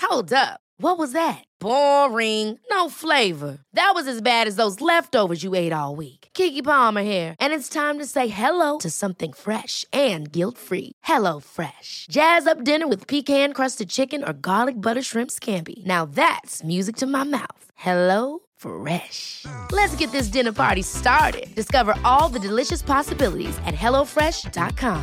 Hold up. What was that? Boring. No flavor. That was as bad as those leftovers you ate all week. Keke Palmer here, and it's time to say hello to something fresh and guilt-free. Hello Fresh. Jazz up dinner with pecan-crusted chicken or garlic butter shrimp scampi. Now that's music to my mouth. Hello Fresh. Let's get this dinner party started. Discover all the delicious possibilities at hellofresh.com.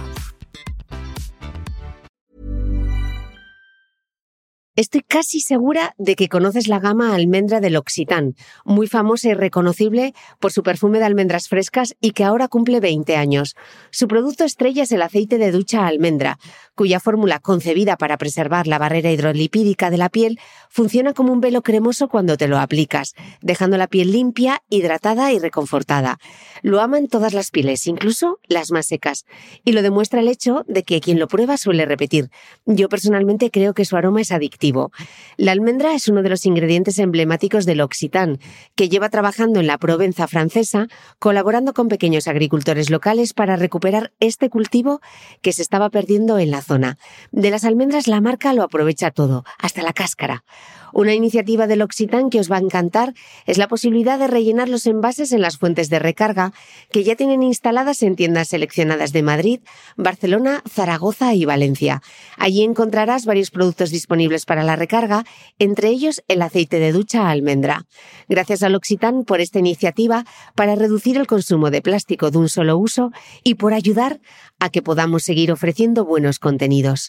Estoy casi segura de que conoces la gama almendra de L'Occitane, muy famosa y reconocible por su perfume de almendras frescas y que ahora cumple 20 años. Su producto estrella es el aceite de ducha almendra, cuya fórmula, concebida para preservar la barrera hidrolipídica de la piel, funciona como un velo cremoso cuando te lo aplicas, dejando la piel limpia, hidratada y reconfortada. Lo aman todas las pieles, incluso las más secas, y lo demuestra el hecho de que quien lo prueba suele repetir. Yo personalmente creo que su aroma es adictivo. La almendra es uno de los ingredientes emblemáticos de L'Occitane, que lleva trabajando en la Provenza francesa, colaborando con pequeños agricultores locales para recuperar este cultivo que se estaba perdiendo en la zona. De las almendras la marca lo aprovecha todo, hasta la cáscara. Una iniciativa de L'Occitane que os va a encantar es la posibilidad de rellenar los envases en las fuentes de recarga que ya tienen instaladas en tiendas seleccionadas de Madrid, Barcelona, Zaragoza y Valencia. Allí encontrarás varios productos disponibles para la recarga, entre ellos el aceite de ducha almendra. Gracias a L'Occitane por esta iniciativa para reducir el consumo de plástico de un solo uso y por ayudar a que podamos seguir ofreciendo buenos contenidos.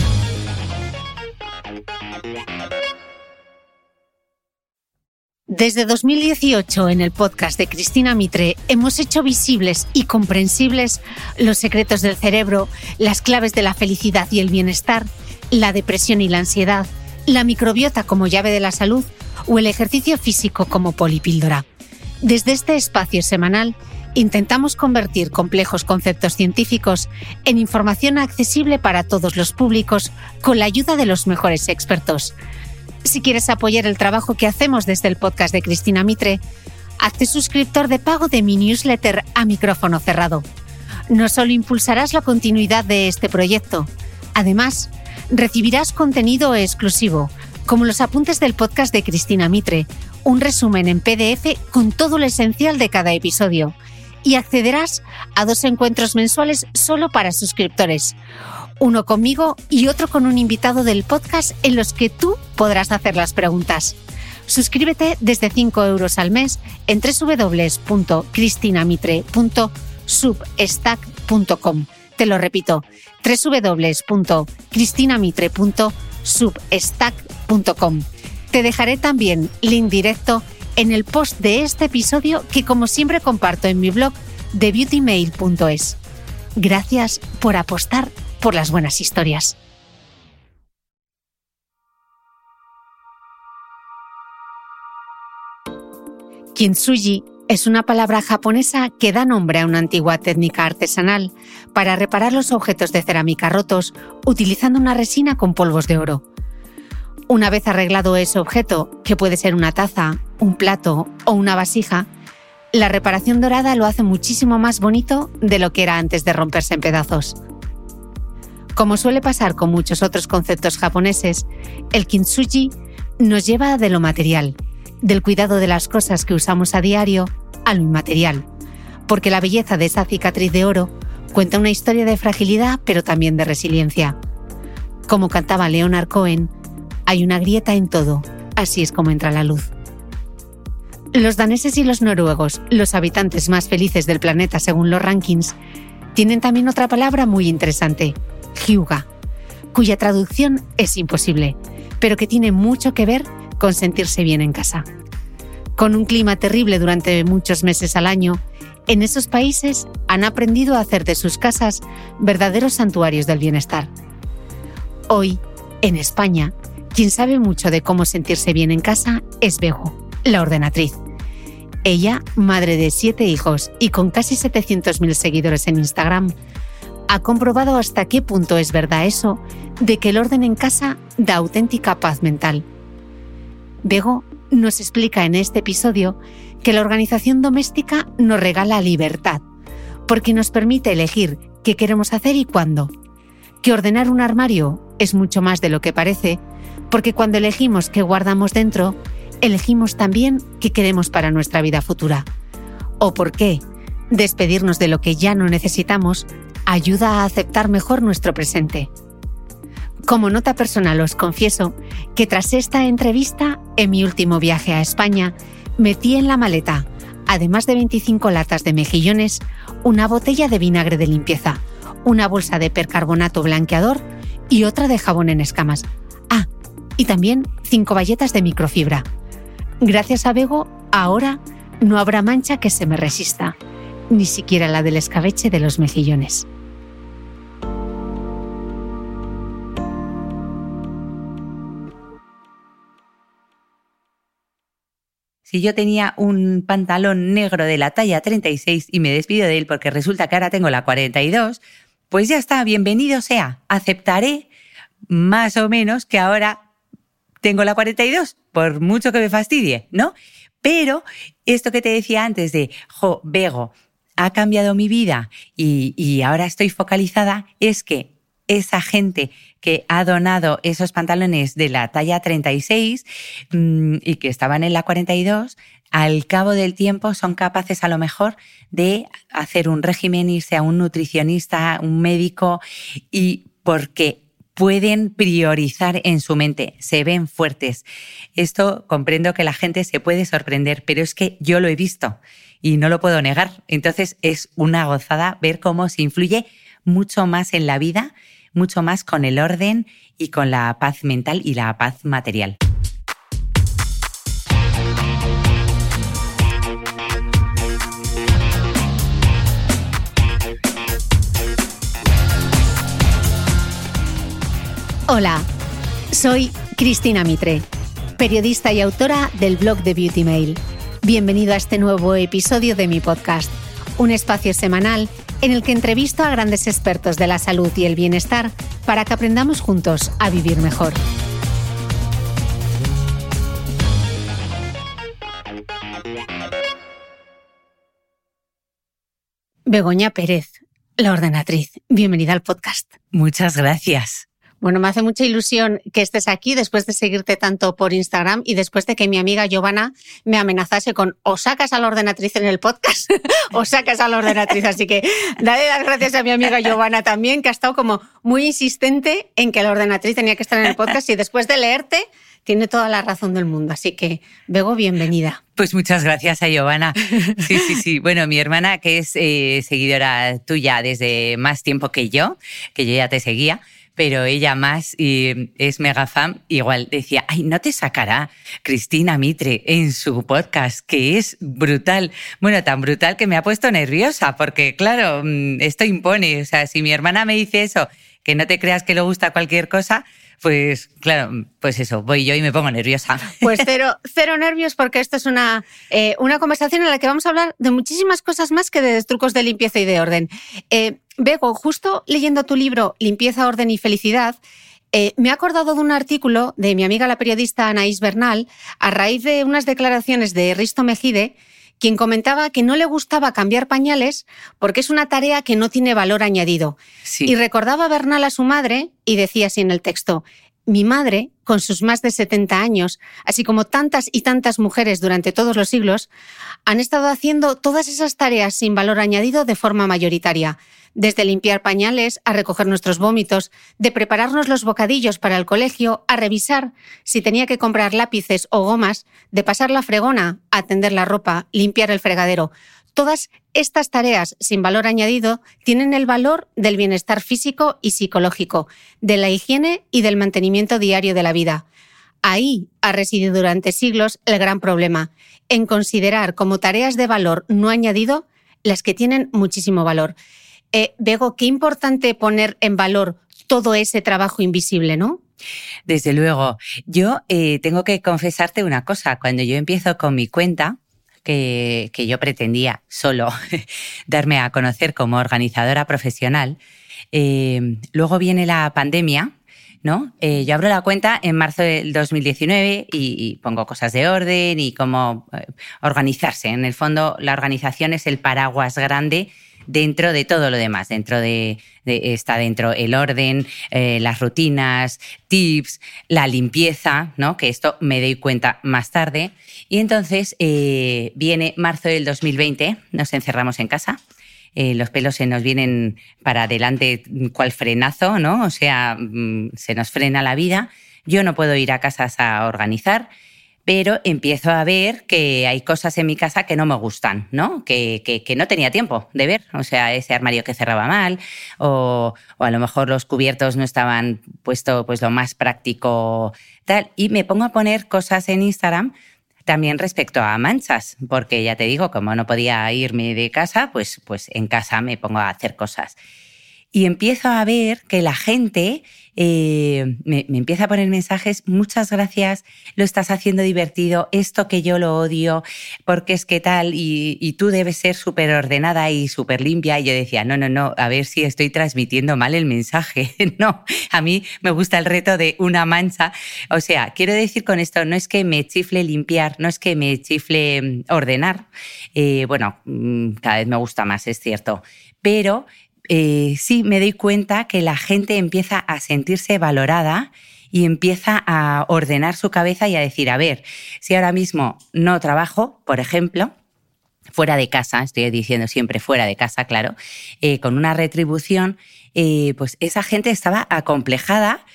Desde 2018, en el podcast de Cristina Mitre, hemos hecho visibles y comprensibles los secretos del cerebro, las claves de la felicidad y el bienestar, la depresión y la ansiedad, la microbiota como llave de la salud o el ejercicio físico como polipíldora. Desde este espacio semanal, intentamos convertir complejos conceptos científicos en información accesible para todos los públicos con la ayuda de los mejores expertos. Si quieres apoyar el trabajo que hacemos desde el podcast de Cristina Mitre, hazte suscriptor de pago de mi newsletter a micrófono cerrado. No solo impulsarás la continuidad de este proyecto, además, recibirás contenido exclusivo, como los apuntes del podcast de Cristina Mitre, un resumen en PDF con todo lo esencial de cada episodio, y accederás a 2 encuentros mensuales solo para suscriptores. Uno conmigo y otro con un invitado del podcast en los que tú podrás hacer las preguntas. Suscríbete desde 5 € al mes en www.cristinamitre.substack.com. Te lo repito, www.cristinamitre.substack.com. Te dejaré también link directo en el post de este episodio que, como siempre, comparto en mi blog de beautymail.es. Gracias por apostar por las buenas historias. Kintsugi es una palabra japonesa que da nombre a una antigua técnica artesanal para reparar los objetos de cerámica rotos utilizando una resina con polvos de oro. Una vez arreglado ese objeto, que puede ser una taza, un plato o una vasija, la reparación dorada lo hace muchísimo más bonito de lo que era antes de romperse en pedazos. Como suele pasar con muchos otros conceptos japoneses, el kintsugi nos lleva de lo material, del cuidado de las cosas que usamos a diario, a lo inmaterial, porque la belleza de esa cicatriz de oro cuenta una historia de fragilidad pero también de resiliencia. Como cantaba Leonard Cohen, hay una grieta en todo, así es como entra la luz. Los daneses y los noruegos, los habitantes más felices del planeta según los rankings, tienen también otra palabra muy interesante, hyuga, cuya traducción es imposible, pero que tiene mucho que ver con sentirse bien en casa. Con un clima terrible durante muchos meses al año, en esos países han aprendido a hacer de sus casas verdaderos santuarios del bienestar. Hoy, en España, quien sabe mucho de cómo sentirse bien en casa es Bego, la ordenatriz. Ella, madre de 7 hijos y con casi 700.000 seguidores en Instagram, ha comprobado hasta qué punto es verdad eso de que el orden en casa da auténtica paz mental. Bego nos explica en este episodio que la organización doméstica nos regala libertad, porque nos permite elegir qué queremos hacer y cuándo, que ordenar un armario es mucho más de lo que parece, Porque cuando elegimos qué guardamos dentro, elegimos también qué queremos para nuestra vida futura. ¿O por qué? Despedirnos de lo que ya no necesitamos ayuda a aceptar mejor nuestro presente. Como nota personal os confieso que tras esta entrevista, en mi último viaje a España, metí en la maleta, además de 25 latas de mejillones, una botella de vinagre de limpieza, una bolsa de percarbonato blanqueador y otra de jabón en escamas. Ah, y también 5 bayetas de microfibra. Gracias a Bego, ahora no habrá mancha que se me resista, ni siquiera la del escabeche de los mejillones. Si yo tenía un pantalón negro de la talla 36 y me despido de él porque resulta que ahora tengo la 42, pues ya está, bienvenido sea. Aceptaré más o menos que ahora tengo la 42, por mucho que me fastidie, ¿no? Pero esto que te decía antes de, Bego, ha cambiado mi vida y ahora estoy focalizada, es que esa gente que ha donado esos pantalones de la talla 36 y que estaban en la 42, al cabo del tiempo son capaces a lo mejor de hacer un régimen, irse a un nutricionista, un médico, y porque pueden priorizar en su mente, se ven fuertes. Esto comprendo que la gente se puede sorprender, pero es que yo lo he visto y no lo puedo negar. Entonces es una gozada ver cómo se influye mucho más en la vida, mucho más con el orden y con la paz mental y la paz material. Hola, soy Cristina Mitre, periodista y autora del blog de Beauty Mail. Bienvenido a este nuevo episodio de mi podcast, un espacio semanal en el que entrevisto a grandes expertos de la salud y el bienestar para que aprendamos juntos a vivir mejor. Begoña Pérez, la ordenatriz, bienvenida al podcast. Muchas gracias. Bueno, me hace mucha ilusión que estés aquí después de seguirte tanto por Instagram y después de que mi amiga Giovanna me amenazase con o sacas a la ordenatriz en el podcast o sacas a la ordenatriz. Así que dale las gracias a mi amiga Giovanna también, que ha estado como muy insistente en que la ordenatriz tenía que estar en el podcast y después de leerte tiene toda la razón del mundo. Así que, Bego, bienvenida. Pues muchas gracias a Giovanna. Sí. Bueno, mi hermana, que es seguidora tuya desde más tiempo que yo ya te seguía, pero ella más y es mega fan, igual decía, ay, ¿no te sacará Cristina Mitre en su podcast? Que es brutal. Bueno, tan brutal que me ha puesto nerviosa, porque claro, esto impone. O sea, si mi hermana me dice eso, que no te creas que le gusta cualquier cosa, pues claro, pues eso, voy yo y me pongo nerviosa. Pues cero nervios, porque esto es una conversación en la que vamos a hablar de muchísimas cosas más que de trucos de limpieza y de orden. Bego, justo leyendo tu libro Limpieza, Orden y Felicidad, me he acordado de un artículo de mi amiga la periodista Anaís Bernal a raíz de unas declaraciones de Risto Mejide, quien comentaba que no le gustaba cambiar pañales porque es una tarea que no tiene valor añadido. Sí. Y recordaba Bernal a su madre y decía así en el texto: mi madre, con sus más de 70 años, así como tantas y tantas mujeres durante todos los siglos, han estado haciendo todas esas tareas sin valor añadido de forma mayoritaria. Desde limpiar pañales, a recoger nuestros vómitos, de prepararnos los bocadillos para el colegio, a revisar si tenía que comprar lápices o gomas, de pasar la fregona, a tender la ropa, limpiar el fregadero. Todas estas tareas sin valor añadido tienen el valor del bienestar físico y psicológico, de la higiene y del mantenimiento diario de la vida. Ahí ha residido durante siglos el gran problema, en considerar como tareas de valor no añadido las que tienen muchísimo valor. Bego, qué importante poner en valor todo ese trabajo invisible, ¿no? Desde luego. Yo tengo que confesarte una cosa. Cuando yo empiezo con mi cuenta, que yo pretendía solo darme a conocer como organizadora profesional, luego viene la pandemia, ¿no? Yo abro la cuenta en marzo del 2019 y pongo cosas de orden y cómo organizarse. En el fondo, la organización es el paraguas grande dentro de todo lo demás. Está dentro el orden, las rutinas, tips, la limpieza, ¿no? Que esto me doy cuenta más tarde. Y entonces viene marzo del 2020, nos encerramos en casa. Los pelos se nos vienen para adelante cual frenazo, ¿no? O sea, se nos frena la vida. Yo no puedo ir a casas a organizar, pero empiezo a ver que hay cosas en mi casa que no me gustan, ¿no? Que no tenía tiempo de ver. O sea, ese armario que cerraba mal o a lo mejor los cubiertos no estaban puestos pues lo más práctico, tal. Y me pongo a poner cosas en Instagram también respecto a manchas, porque ya te digo, como no podía irme de casa, pues en casa me pongo a hacer cosas. Y empiezo a ver que la gente me empieza a poner mensajes, muchas gracias, lo estás haciendo divertido, esto que yo lo odio, porque es que tal, y tú debes ser súper ordenada y súper limpia. Y yo decía, no, a ver si estoy transmitiendo mal el mensaje. No, a mí me gusta el reto de una mancha. O sea, quiero decir con esto, no es que me chifle limpiar, no es que me chifle ordenar. Bueno, cada vez me gusta más, es cierto, pero sí me doy cuenta que la gente empieza a sentirse valorada y empieza a ordenar su cabeza y a decir, a ver, si ahora mismo no trabajo, por ejemplo, fuera de casa, estoy diciendo siempre fuera de casa, claro, con una retribución, pues esa gente estaba acomplejada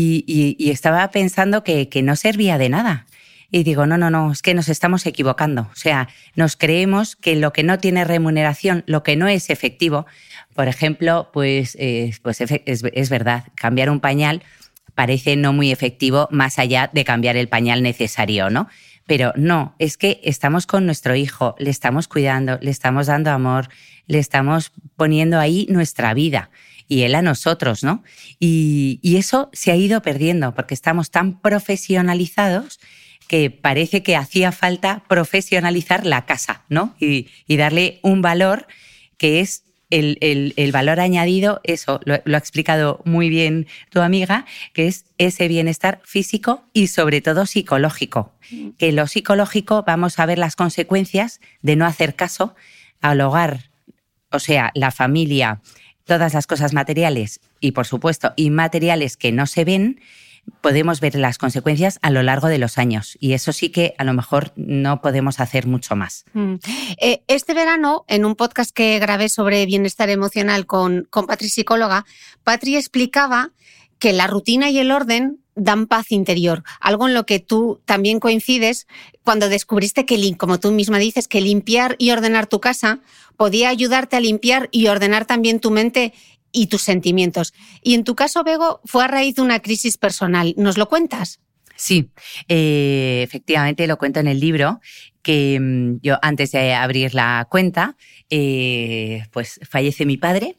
y estaba pensando que no servía de nada. Y digo, no, es que nos estamos equivocando. O sea, nos creemos que lo que no tiene remuneración, lo que no es efectivo, por ejemplo, pues es verdad, cambiar un pañal parece no muy efectivo más allá de cambiar el pañal necesario, ¿no? Pero no, es que estamos con nuestro hijo, le estamos cuidando, le estamos dando amor, le estamos poniendo ahí nuestra vida y él a nosotros, ¿no? Y eso se ha ido perdiendo porque estamos tan profesionalizados que parece que hacía falta profesionalizar la casa, ¿no? Y darle un valor que es el valor añadido, eso lo ha explicado muy bien tu amiga, que es ese bienestar físico y sobre todo psicológico. Que lo psicológico vamos a ver las consecuencias de no hacer caso al hogar, o sea, la familia, todas las cosas materiales y, por supuesto, inmateriales que no se ven. Podemos ver las consecuencias a lo largo de los años y eso sí que a lo mejor no podemos hacer mucho más. Este verano, en un podcast que grabé sobre bienestar emocional con Patri psicóloga, Patri explicaba que la rutina y el orden dan paz interior, algo en lo que tú también coincides cuando descubriste que, como tú misma dices, que limpiar y ordenar tu casa podía ayudarte a limpiar y ordenar también tu mente y tus sentimientos. Y en tu caso, Bego, fue a raíz de una crisis personal. ¿Nos lo cuentas? Sí, efectivamente lo cuento en el libro, que yo antes de abrir la cuenta, pues fallece mi padre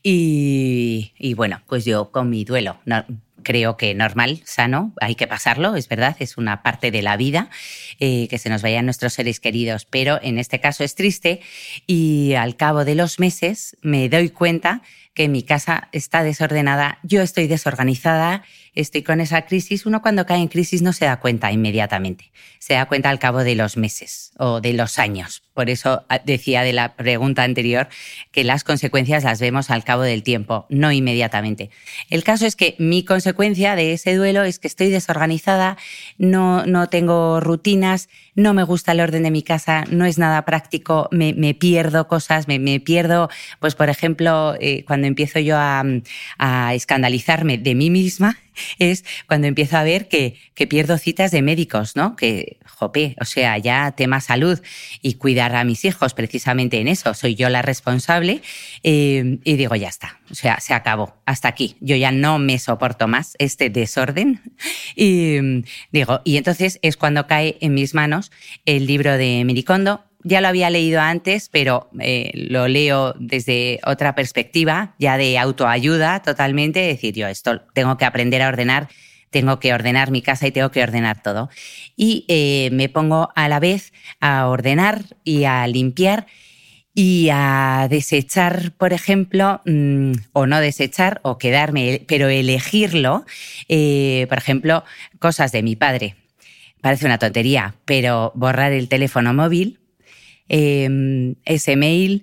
y bueno, pues yo con mi duelo, creo que normal, sano, hay que pasarlo, es verdad, es una parte de la vida, que se nos vayan nuestros seres queridos, pero en este caso es triste y al cabo de los meses me doy cuenta que mi casa está desordenada, yo estoy desorganizada, estoy con esa crisis. Uno cuando cae en crisis no se da cuenta inmediatamente, se da cuenta al cabo de los meses o de los años. Por eso decía de la pregunta anterior que las consecuencias las vemos al cabo del tiempo, no inmediatamente. El caso es que mi consecuencia de ese duelo es que estoy desorganizada, no tengo rutinas, no me gusta el orden de mi casa, no es nada práctico, me pierdo cosas, me pierdo, pues por ejemplo, cuando empiezo yo a escandalizarme de mí misma, es cuando empiezo a ver que pierdo citas de médicos, ¿no? Que, jope, o sea, ya tema salud y cuidar a mis hijos precisamente en eso, soy yo la responsable y digo, ya está, o sea, se acabó, hasta aquí, yo ya no me soporto más este desorden y digo, y entonces es cuando cae en mis manos el libro de Marie Kondo. Ya lo había leído antes, pero lo leo desde otra perspectiva, ya de autoayuda totalmente, decir, yo esto tengo que aprender a ordenar, tengo que ordenar mi casa y tengo que ordenar todo. Y me pongo a la vez a ordenar y a limpiar y a desechar, por ejemplo, o no desechar o quedarme, pero elegirlo, por ejemplo, cosas de mi padre. Parece una tontería, pero borrar el teléfono móvil, ese mail,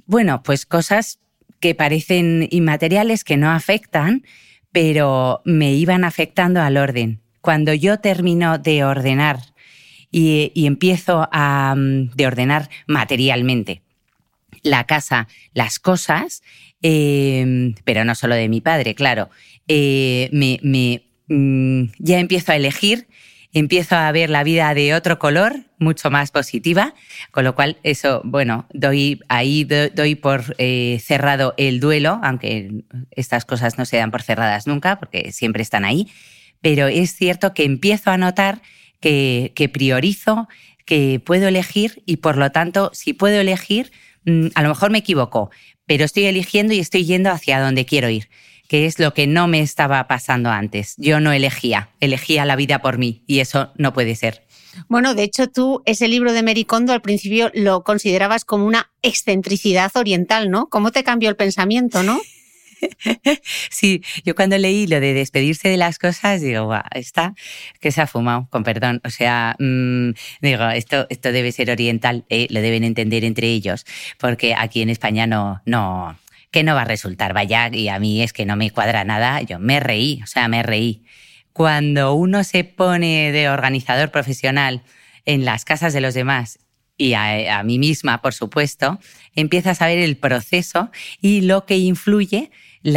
Bueno, pues cosas que parecen inmateriales, que no afectan, pero me iban afectando al orden. Cuando yo termino de ordenar y empiezo de ordenar materialmente la casa, las cosas, pero no solo de mi padre, claro, ya empiezo a elegir, empiezo a ver la vida de otro color, mucho más positiva, con lo cual eso, bueno, doy por cerrado el duelo, aunque estas cosas no se dan por cerradas nunca, porque siempre están ahí, pero es cierto que empiezo a notar que priorizo, que puedo elegir y por lo tanto, si puedo elegir, a lo mejor me equivoco, pero estoy eligiendo y estoy yendo hacia donde quiero ir, que es lo que no me estaba pasando antes. Yo no elegía la vida por mí y eso no puede ser. Bueno, de hecho tú ese libro de Marie Kondo al principio lo considerabas como una excentricidad oriental, ¿no? ¿Cómo te cambió el pensamiento, no? Sí, yo cuando leí lo de despedirse de las cosas, digo, guau, esta que se ha fumado, con perdón. O sea, digo, esto debe ser oriental, lo deben entender entre ellos, porque aquí en España no, que no va a resultar, vaya, y a mí es que no me cuadra nada, yo me reí. Cuando uno se pone de organizador profesional en las casas de los demás, y a mí misma, por supuesto, empiezas a ver el proceso y lo que influye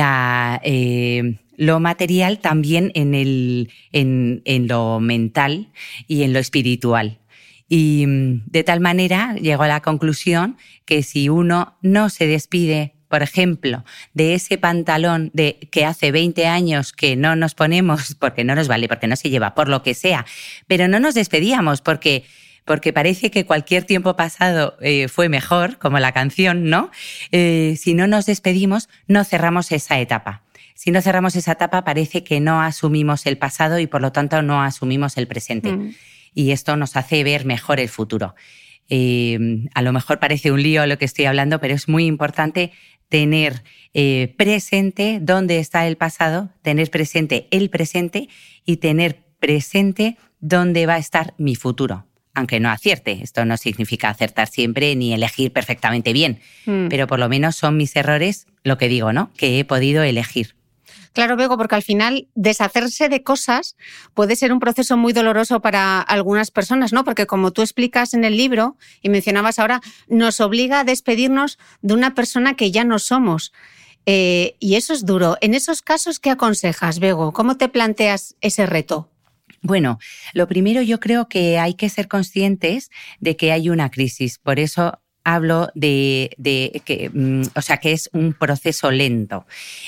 lo material también en lo mental y en lo espiritual. Y de tal manera llego a la conclusión que si uno no se despide, por ejemplo, de ese pantalón que hace 20 años que no nos ponemos porque no nos vale, porque no se lleva, por lo que sea, pero no nos despedíamos porque parece que cualquier tiempo pasado fue mejor, como la canción, ¿no? Si no nos despedimos, no cerramos esa etapa. Si no cerramos esa etapa, parece que no asumimos el pasado y, por lo tanto, no asumimos el presente. Y esto nos hace ver mejor el futuro. A lo mejor parece un lío lo que estoy hablando, pero es muy importante tener presente dónde está el pasado, tener presente el presente y tener presente dónde va a estar mi futuro. Aunque no acierte, esto no significa acertar siempre ni elegir perfectamente bien, pero por lo menos son mis errores, lo que digo, ¿no? Que he podido elegir. Claro, Bego, porque al final deshacerse de cosas puede ser un proceso muy doloroso para algunas personas, ¿no? Porque como tú explicas en el libro y mencionabas ahora, nos obliga a despedirnos de una persona que ya no somos. Y eso es duro. En esos casos, ¿qué aconsejas, Bego? ¿Cómo te planteas ese reto? Bueno, lo primero yo creo que hay que ser conscientes de que hay una crisis. Por eso hablo de que, o sea, que es un proceso lento.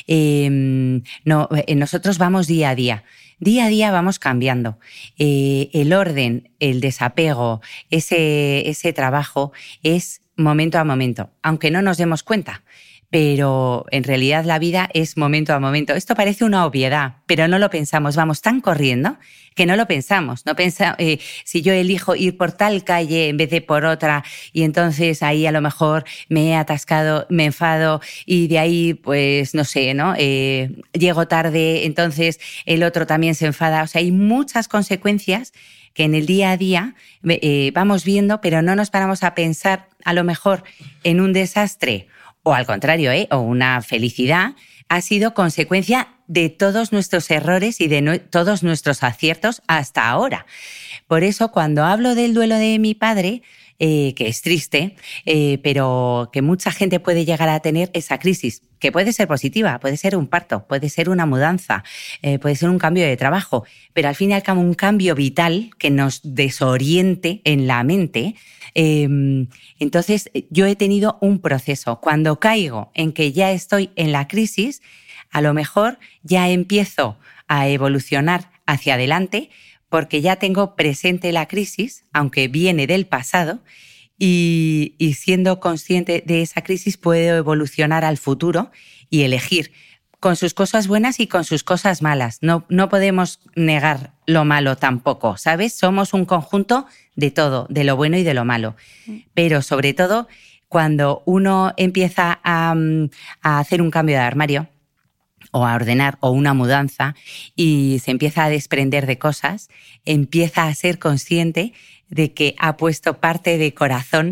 Nosotros vamos día a día. Día a día vamos cambiando. El orden, el desapego, ese trabajo es momento a momento, aunque no nos demos cuenta. Pero en realidad la vida es momento a momento. Esto parece una obviedad, pero no lo pensamos. Vamos tan corriendo que no lo pensamos. No si yo elijo ir por tal calle en vez de por otra y entonces ahí a lo mejor me he atascado, me enfado y de ahí pues no sé, ¿no? Llego tarde, entonces el otro también se enfada. O sea, hay muchas consecuencias que en el día a día vamos viendo, pero no nos paramos a pensar a lo mejor en un desastre o al contrario, o una felicidad, ha sido consecuencia de todos nuestros errores y de todos nuestros aciertos hasta ahora. Por eso, cuando hablo del duelo de mi padre, que es triste, pero que mucha gente puede llegar a tener esa crisis, que puede ser positiva, puede ser un parto, puede ser una mudanza, puede ser un cambio de trabajo, pero al fin y al cabo un cambio vital que nos desoriente en la mente. Entonces yo he tenido un proceso. Cuando caigo en que ya estoy en la crisis, a lo mejor ya empiezo a evolucionar hacia adelante porque ya tengo presente la crisis, aunque viene del pasado, y siendo consciente de esa crisis puedo evolucionar al futuro y elegir con sus cosas buenas y con sus cosas malas. No podemos negar lo malo tampoco, ¿sabes? Somos un conjunto de todo, de lo bueno y de lo malo. Pero sobre todo, cuando uno empieza a hacer un cambio de armario o a ordenar o una mudanza y se empieza a desprender de cosas, empieza a ser consciente de que ha puesto parte de corazón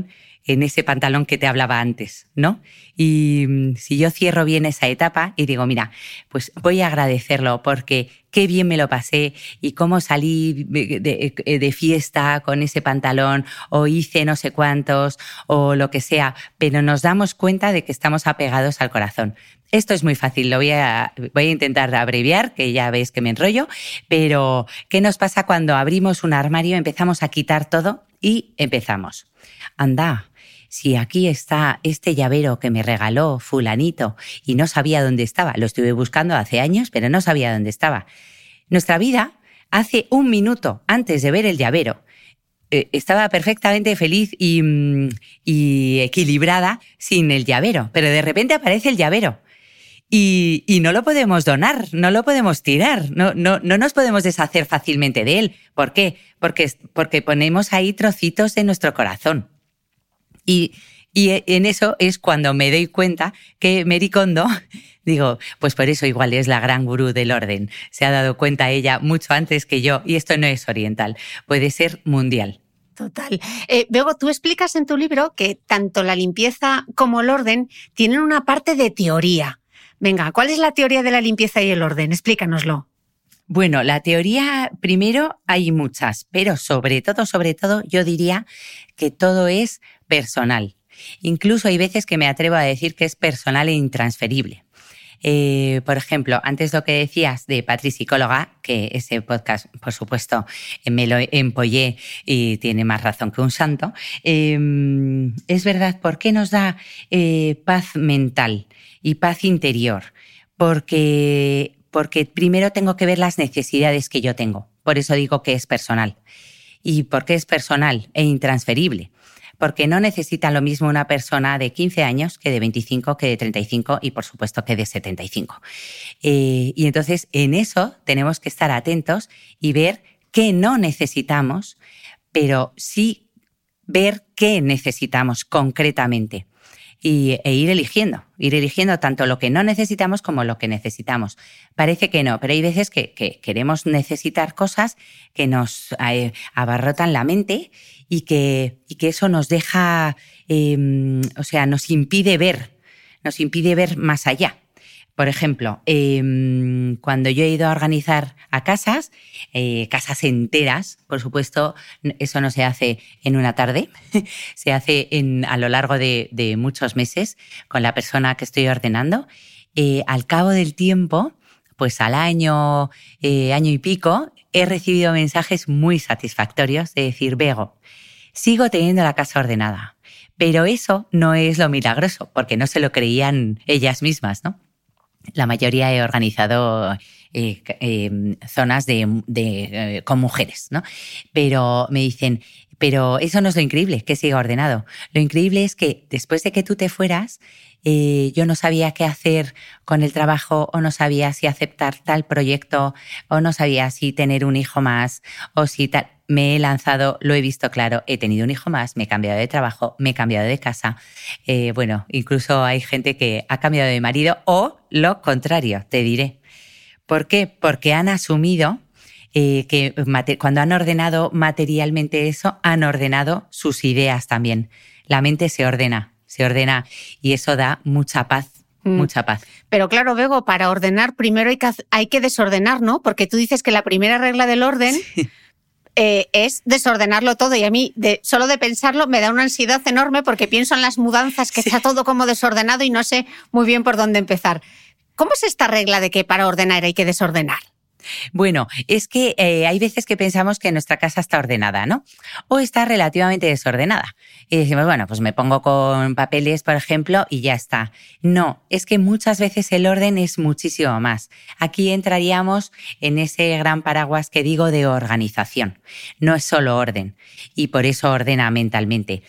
en ese pantalón que te hablaba antes, ¿no? Y si yo cierro bien esa etapa y digo, mira, pues voy a agradecerlo porque qué bien me lo pasé y cómo salí de fiesta con ese pantalón o hice no sé cuántos o lo que sea, pero nos damos cuenta de que estamos apegados al corazón. Esto es muy fácil, voy a intentar abreviar, que ya veis que me enrollo, pero ¿qué nos pasa cuando abrimos un armario, empezamos a quitar todo y empezamos? Anda, si aquí está este llavero que me regaló fulanito y no sabía dónde estaba, lo estuve buscando hace años, pero no sabía dónde estaba. Nuestra vida, hace un minuto antes de ver el llavero, estaba perfectamente feliz y equilibrada sin el llavero, pero de repente aparece el llavero. Y no lo podemos donar, no lo podemos tirar, no nos podemos deshacer fácilmente de él. ¿Por qué? Porque ponemos ahí trocitos de nuestro corazón. Y en eso es cuando me doy cuenta que Marie Kondo, digo, pues por eso igual es la gran gurú del orden. Se ha dado cuenta ella mucho antes que yo, y esto no es oriental, puede ser mundial. Total. Bego, tú explicas en tu libro que tanto la limpieza como el orden tienen una parte de teoría. Venga, ¿cuál es la teoría de la limpieza y el orden? Explícanoslo. Bueno, la teoría, primero, hay muchas, pero sobre todo, yo diría que todo es personal. Incluso hay veces que me atrevo a decir que es personal e intransferible. Por ejemplo, antes lo que decías de Patri Psicóloga, que ese podcast, por supuesto, me lo empollé y tiene más razón que un santo, es verdad, ¿por qué nos da paz mental y paz interior? Porque primero tengo que ver las necesidades que yo tengo. Por eso digo que es personal. ¿Y por qué es personal e intransferible? Porque no necesita lo mismo una persona de 15 años que de 25, que de 35 y, por supuesto, que de 75. Y entonces, en eso tenemos que estar atentos y ver qué no necesitamos, pero sí ver qué necesitamos concretamente. E ir eligiendo tanto lo que no necesitamos como lo que necesitamos. Parece que no, pero hay veces que queremos necesitar cosas que nos abarrotan la mente y que eso nos deja, nos impide ver más allá. Por ejemplo, cuando yo he ido a organizar a casas enteras, por supuesto, eso no se hace en una tarde, se hace a lo largo de muchos meses con la persona que estoy ordenando. Al cabo del tiempo, pues al año y pico, he recibido mensajes muy satisfactorios de decir, Bego, sigo teniendo la casa ordenada, pero eso no es lo milagroso, porque no se lo creían ellas mismas, ¿no? La mayoría he organizado zonas con mujeres, ¿no? Pero me dicen, pero eso no es lo increíble, que siga ordenado. Lo increíble es que después de que tú te fueras, yo no sabía qué hacer con el trabajo o no sabía si aceptar tal proyecto o no sabía si tener un hijo más o si tal. Me he lanzado, lo he visto claro, he tenido un hijo más, me he cambiado de trabajo, me he cambiado de casa. Incluso hay gente que ha cambiado de marido o lo contrario, te diré. ¿Por qué? Porque han asumido que cuando han ordenado materialmente eso, han ordenado sus ideas también. La mente se ordena y eso da mucha paz. Mucha paz. Pero claro, Bego, para ordenar primero hay que desordenar, ¿no? Porque tú dices que la primera regla del orden... Sí. Es desordenarlo todo y a mí solo de pensarlo me da una ansiedad enorme porque pienso en las mudanzas, que está todo como desordenado y no sé muy bien por dónde empezar. ¿Cómo es esta regla de que para ordenar hay que desordenar? Bueno, es que hay veces que pensamos que nuestra casa está ordenada, ¿no? O está relativamente desordenada. Y decimos, bueno, pues me pongo con papeles, por ejemplo, y ya está. No, es que muchas veces el orden es muchísimo más. Aquí entraríamos en ese gran paraguas que digo de organización. No es solo orden. Y por eso ordena mentalmente.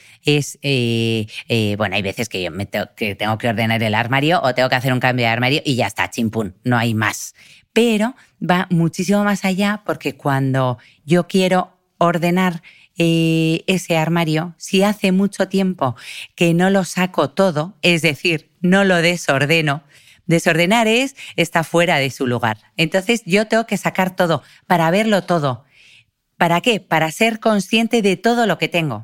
Hay veces que tengo que ordenar el armario o tengo que hacer un cambio de armario y ya está, chimpún, no hay más. Pero va muchísimo más allá porque cuando yo quiero ordenar ese armario, si hace mucho tiempo que no lo saco todo, es decir, no lo desordeno, desordenar está fuera de su lugar. Entonces yo tengo que sacar todo para verlo todo. ¿Para qué? Para ser consciente de todo lo que tengo.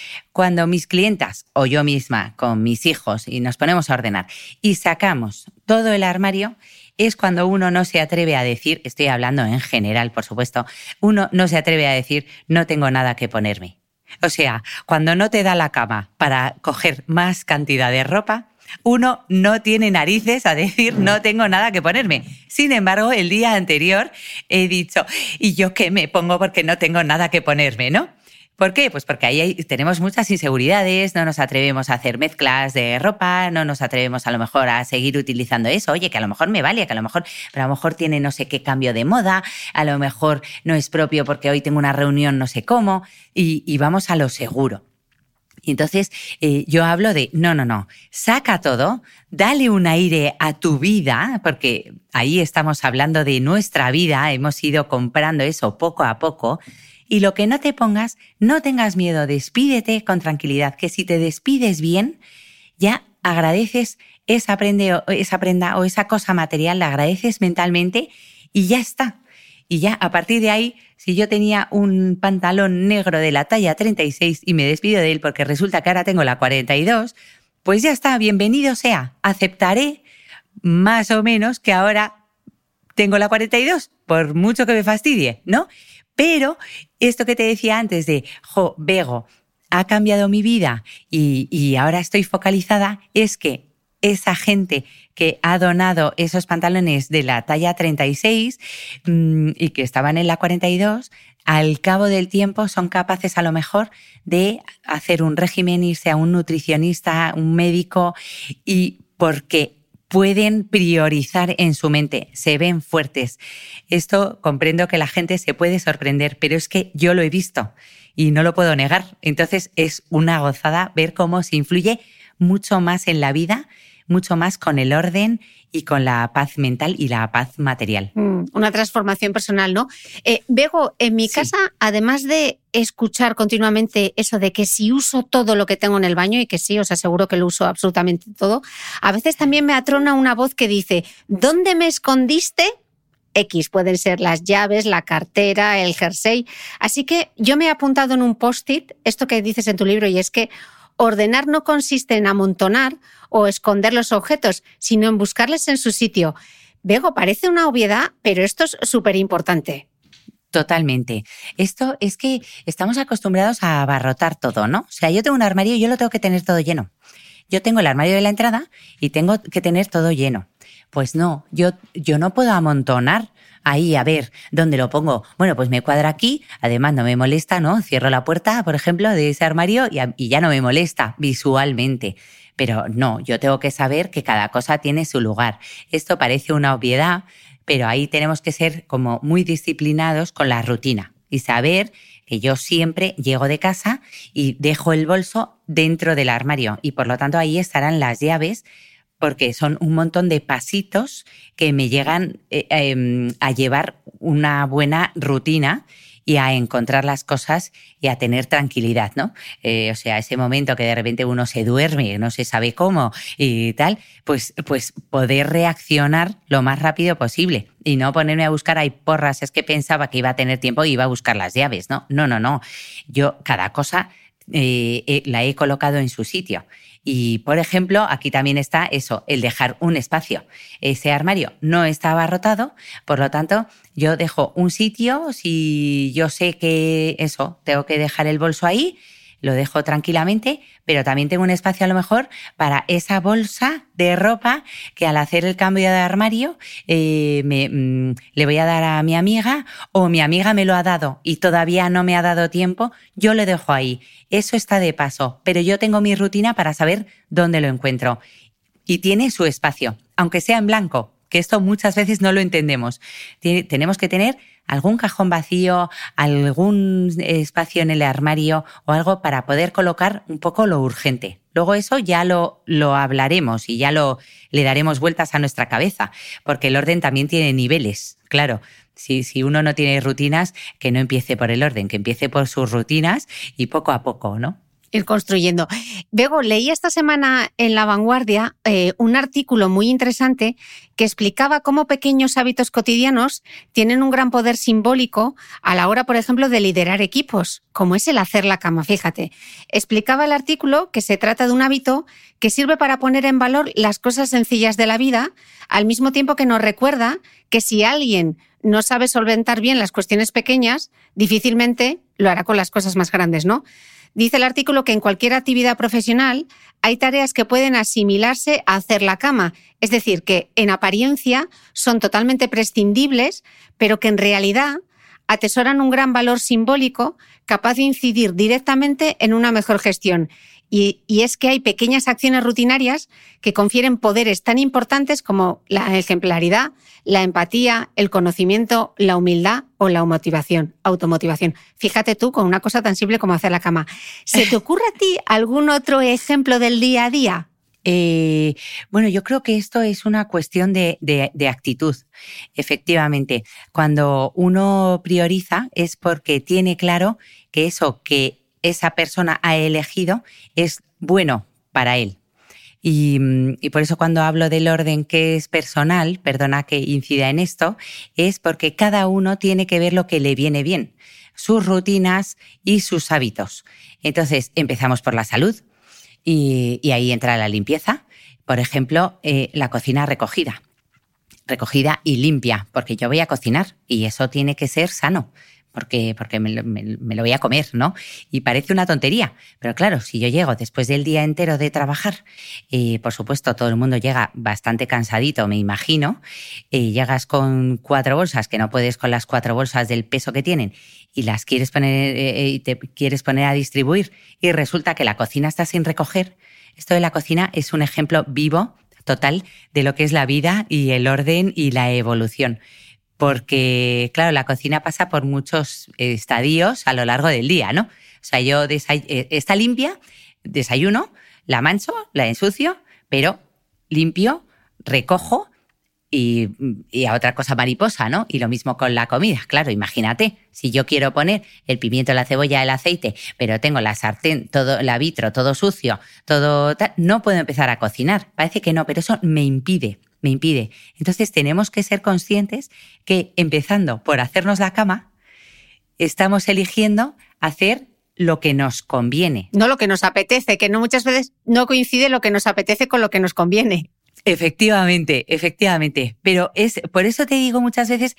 Cuando mis clientas o yo misma con mis hijos y nos ponemos a ordenar y sacamos todo el armario, es cuando uno no se atreve a decir, estoy hablando en general, por supuesto, uno no se atreve a decir no tengo nada que ponerme. O sea, cuando no te da la cama para coger más cantidad de ropa, uno no tiene narices a decir no tengo nada que ponerme. Sin embargo, el día anterior he dicho, ¿y yo qué me pongo porque no tengo nada que ponerme, no? ¿Por qué? Pues porque ahí tenemos muchas inseguridades, no nos atrevemos a hacer mezclas de ropa, no nos atrevemos a lo mejor a seguir utilizando eso. Oye, que a lo mejor me vale, que a lo mejor, pero a lo mejor tiene no sé qué cambio de moda, a lo mejor no es propio porque hoy tengo una reunión no sé cómo, y vamos a lo seguro. Y entonces yo hablo de, no, saca todo, dale un aire a tu vida, porque ahí estamos hablando de nuestra vida, hemos ido comprando eso poco a poco, y lo que no te pongas, no tengas miedo, despídete con tranquilidad, que si te despides bien, ya agradeces esa prenda o esa cosa material, la agradeces mentalmente y ya está. Y ya a partir de ahí, si yo tenía un pantalón negro de la talla 36 y me despido de él porque resulta que ahora tengo la 42, pues ya está, bienvenido sea. Aceptaré más o menos que ahora tengo la 42, por mucho que me fastidie, ¿no? Pero esto que te decía antes de, Bego, ha cambiado mi vida y ahora estoy focalizada, es que esa gente que ha donado esos pantalones de la talla 36 y que estaban en la 42, al cabo del tiempo son capaces a lo mejor de hacer un régimen, irse a un nutricionista, un médico, y porque pueden priorizar en su mente, se ven fuertes. Esto comprendo que la gente se puede sorprender, pero es que yo lo he visto y no lo puedo negar. Entonces es una gozada ver cómo se influye mucho más en la vida, mucho más con el orden y con la paz mental y la paz material. Una transformación personal, ¿no? Bego, en mi casa, además de escuchar continuamente eso de que si uso todo lo que tengo en el baño, y que sí, os aseguro que lo uso absolutamente todo, a veces también me atrona una voz que dice, ¿dónde me escondiste? X, pueden ser las llaves, la cartera, el jersey. Así que yo me he apuntado en un post-it esto que dices en tu libro, y es que ordenar no consiste en amontonar o esconder los objetos, sino en buscarles en su sitio. Bego, parece una obviedad, pero esto es súper importante. Totalmente. Esto es que estamos acostumbrados a abarrotar todo, ¿no? O sea, yo tengo un armario y yo lo tengo que tener todo lleno. Yo tengo el armario de la entrada y tengo que tener todo lleno. Pues no, yo no puedo amontonar ahí a ver dónde lo pongo. Bueno, pues me cuadra aquí, además no me molesta, ¿no? Cierro la puerta, por ejemplo, de ese armario y ya no me molesta visualmente. Pero no, yo tengo que saber que cada cosa tiene su lugar. Esto parece una obviedad, pero ahí tenemos que ser como muy disciplinados con la rutina y saber que yo siempre llego de casa y dejo el bolso dentro del armario y por lo tanto ahí estarán las llaves, porque son un montón de pasitos que me llegan a llevar una buena rutina y a encontrar las cosas y a tener tranquilidad, ¿no? O sea, ese momento que de repente uno se duerme, no se sabe cómo y tal, pues poder reaccionar lo más rápido posible y no ponerme a buscar, ay, porras, es que pensaba que iba a tener tiempo y iba a buscar las llaves, ¿no? No. Yo cada cosa la he colocado en su sitio. Y, por ejemplo, aquí también está eso, el dejar un espacio. Ese armario no está abarrotado, por lo tanto, yo dejo un sitio, si yo sé que eso, tengo que dejar el bolso ahí, lo dejo tranquilamente, pero también tengo un espacio a lo mejor para esa bolsa de ropa que al hacer el cambio de armario le voy a dar a mi amiga o mi amiga me lo ha dado y todavía no me ha dado tiempo, yo lo dejo ahí. Eso está de paso, pero yo tengo mi rutina para saber dónde lo encuentro. Y tiene su espacio, aunque sea en blanco, que esto muchas veces no lo entendemos. Tenemos que tener algún cajón vacío, algún espacio en el armario o algo para poder colocar un poco lo urgente. Luego eso ya lo hablaremos y ya le daremos vueltas a nuestra cabeza, porque el orden también tiene niveles, claro. Si uno no tiene rutinas, que no empiece por el orden, que empiece por sus rutinas y poco a poco, ¿no? Ir construyendo. Bego, leí esta semana en La Vanguardia un artículo muy interesante que explicaba cómo pequeños hábitos cotidianos tienen un gran poder simbólico a la hora, por ejemplo, de liderar equipos, como es el hacer la cama, fíjate. Explicaba el artículo que se trata de un hábito que sirve para poner en valor las cosas sencillas de la vida, al mismo tiempo que nos recuerda que si alguien no sabe solventar bien las cuestiones pequeñas, difícilmente lo hará con las cosas más grandes, ¿no? Dice el artículo que en cualquier actividad profesional hay tareas que pueden asimilarse a hacer la cama, es decir, que en apariencia son totalmente prescindibles, pero que en realidad atesoran un gran valor simbólico capaz de incidir directamente en una mejor gestión. Y es que hay pequeñas acciones rutinarias que confieren poderes tan importantes como la ejemplaridad, la empatía, el conocimiento, la humildad o la automotivación. Fíjate tú con una cosa tan simple como hacer la cama. ¿Se te ocurre a ti algún otro ejemplo del día a día? Bueno, yo creo que esto es una cuestión de actitud. Efectivamente, cuando uno prioriza es porque tiene claro que eso que esa persona ha elegido es bueno para él. Y por eso cuando hablo del orden que es personal, perdona que incida en esto, es porque cada uno tiene que ver lo que le viene bien, sus rutinas y sus hábitos. Entonces empezamos por la salud y ahí entra la limpieza. Por ejemplo, la cocina recogida y limpia, porque yo voy a cocinar y eso tiene que ser sano. Porque me lo voy a comer, ¿no? Y parece una tontería, pero claro, si yo llego después del día entero de trabajar, por supuesto todo el mundo llega bastante cansadito, me imagino, llegas con 4 bolsas, que no puedes con las 4 bolsas del peso que tienen, y las quieres poner y te quieres poner a distribuir, y resulta que la cocina está sin recoger. Esto de la cocina es un ejemplo vivo, total, de lo que es la vida y el orden y la evolución. Porque, claro, la cocina pasa por muchos estadios a lo largo del día, ¿no? O sea, yo está limpia, desayuno, la mancho, la ensucio, pero limpio, recojo y a otra cosa mariposa, ¿no? Y lo mismo con la comida. Claro, imagínate, si yo quiero poner el pimiento, la cebolla, el aceite, pero tengo la sartén, todo, la vitro, todo sucio, todo tal, no puedo empezar a cocinar. Parece que no, pero eso me impide. Entonces tenemos que ser conscientes que empezando por hacernos la cama, estamos eligiendo hacer lo que nos conviene. No lo que nos apetece, que no muchas veces no coincide lo que nos apetece con lo que nos conviene. Efectivamente. Pero por eso te digo muchas veces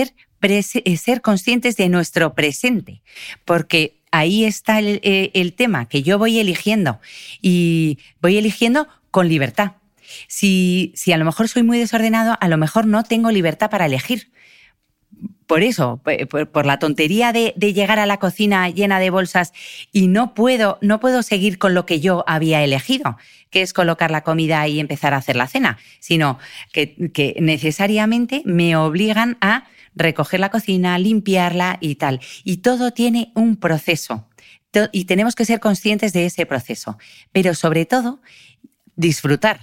ser conscientes de nuestro presente, porque ahí está el tema, que yo voy eligiendo y voy eligiendo con libertad. Si a lo mejor soy muy desordenado, a lo mejor no tengo libertad para elegir. Por eso, por la tontería de llegar a la cocina llena de bolsas y no puedo seguir con lo que yo había elegido, que es colocar la comida y empezar a hacer la cena, sino que necesariamente me obligan a recoger la cocina, limpiarla y tal. Y todo tiene un proceso y tenemos que ser conscientes de ese proceso, pero sobre todo disfrutar.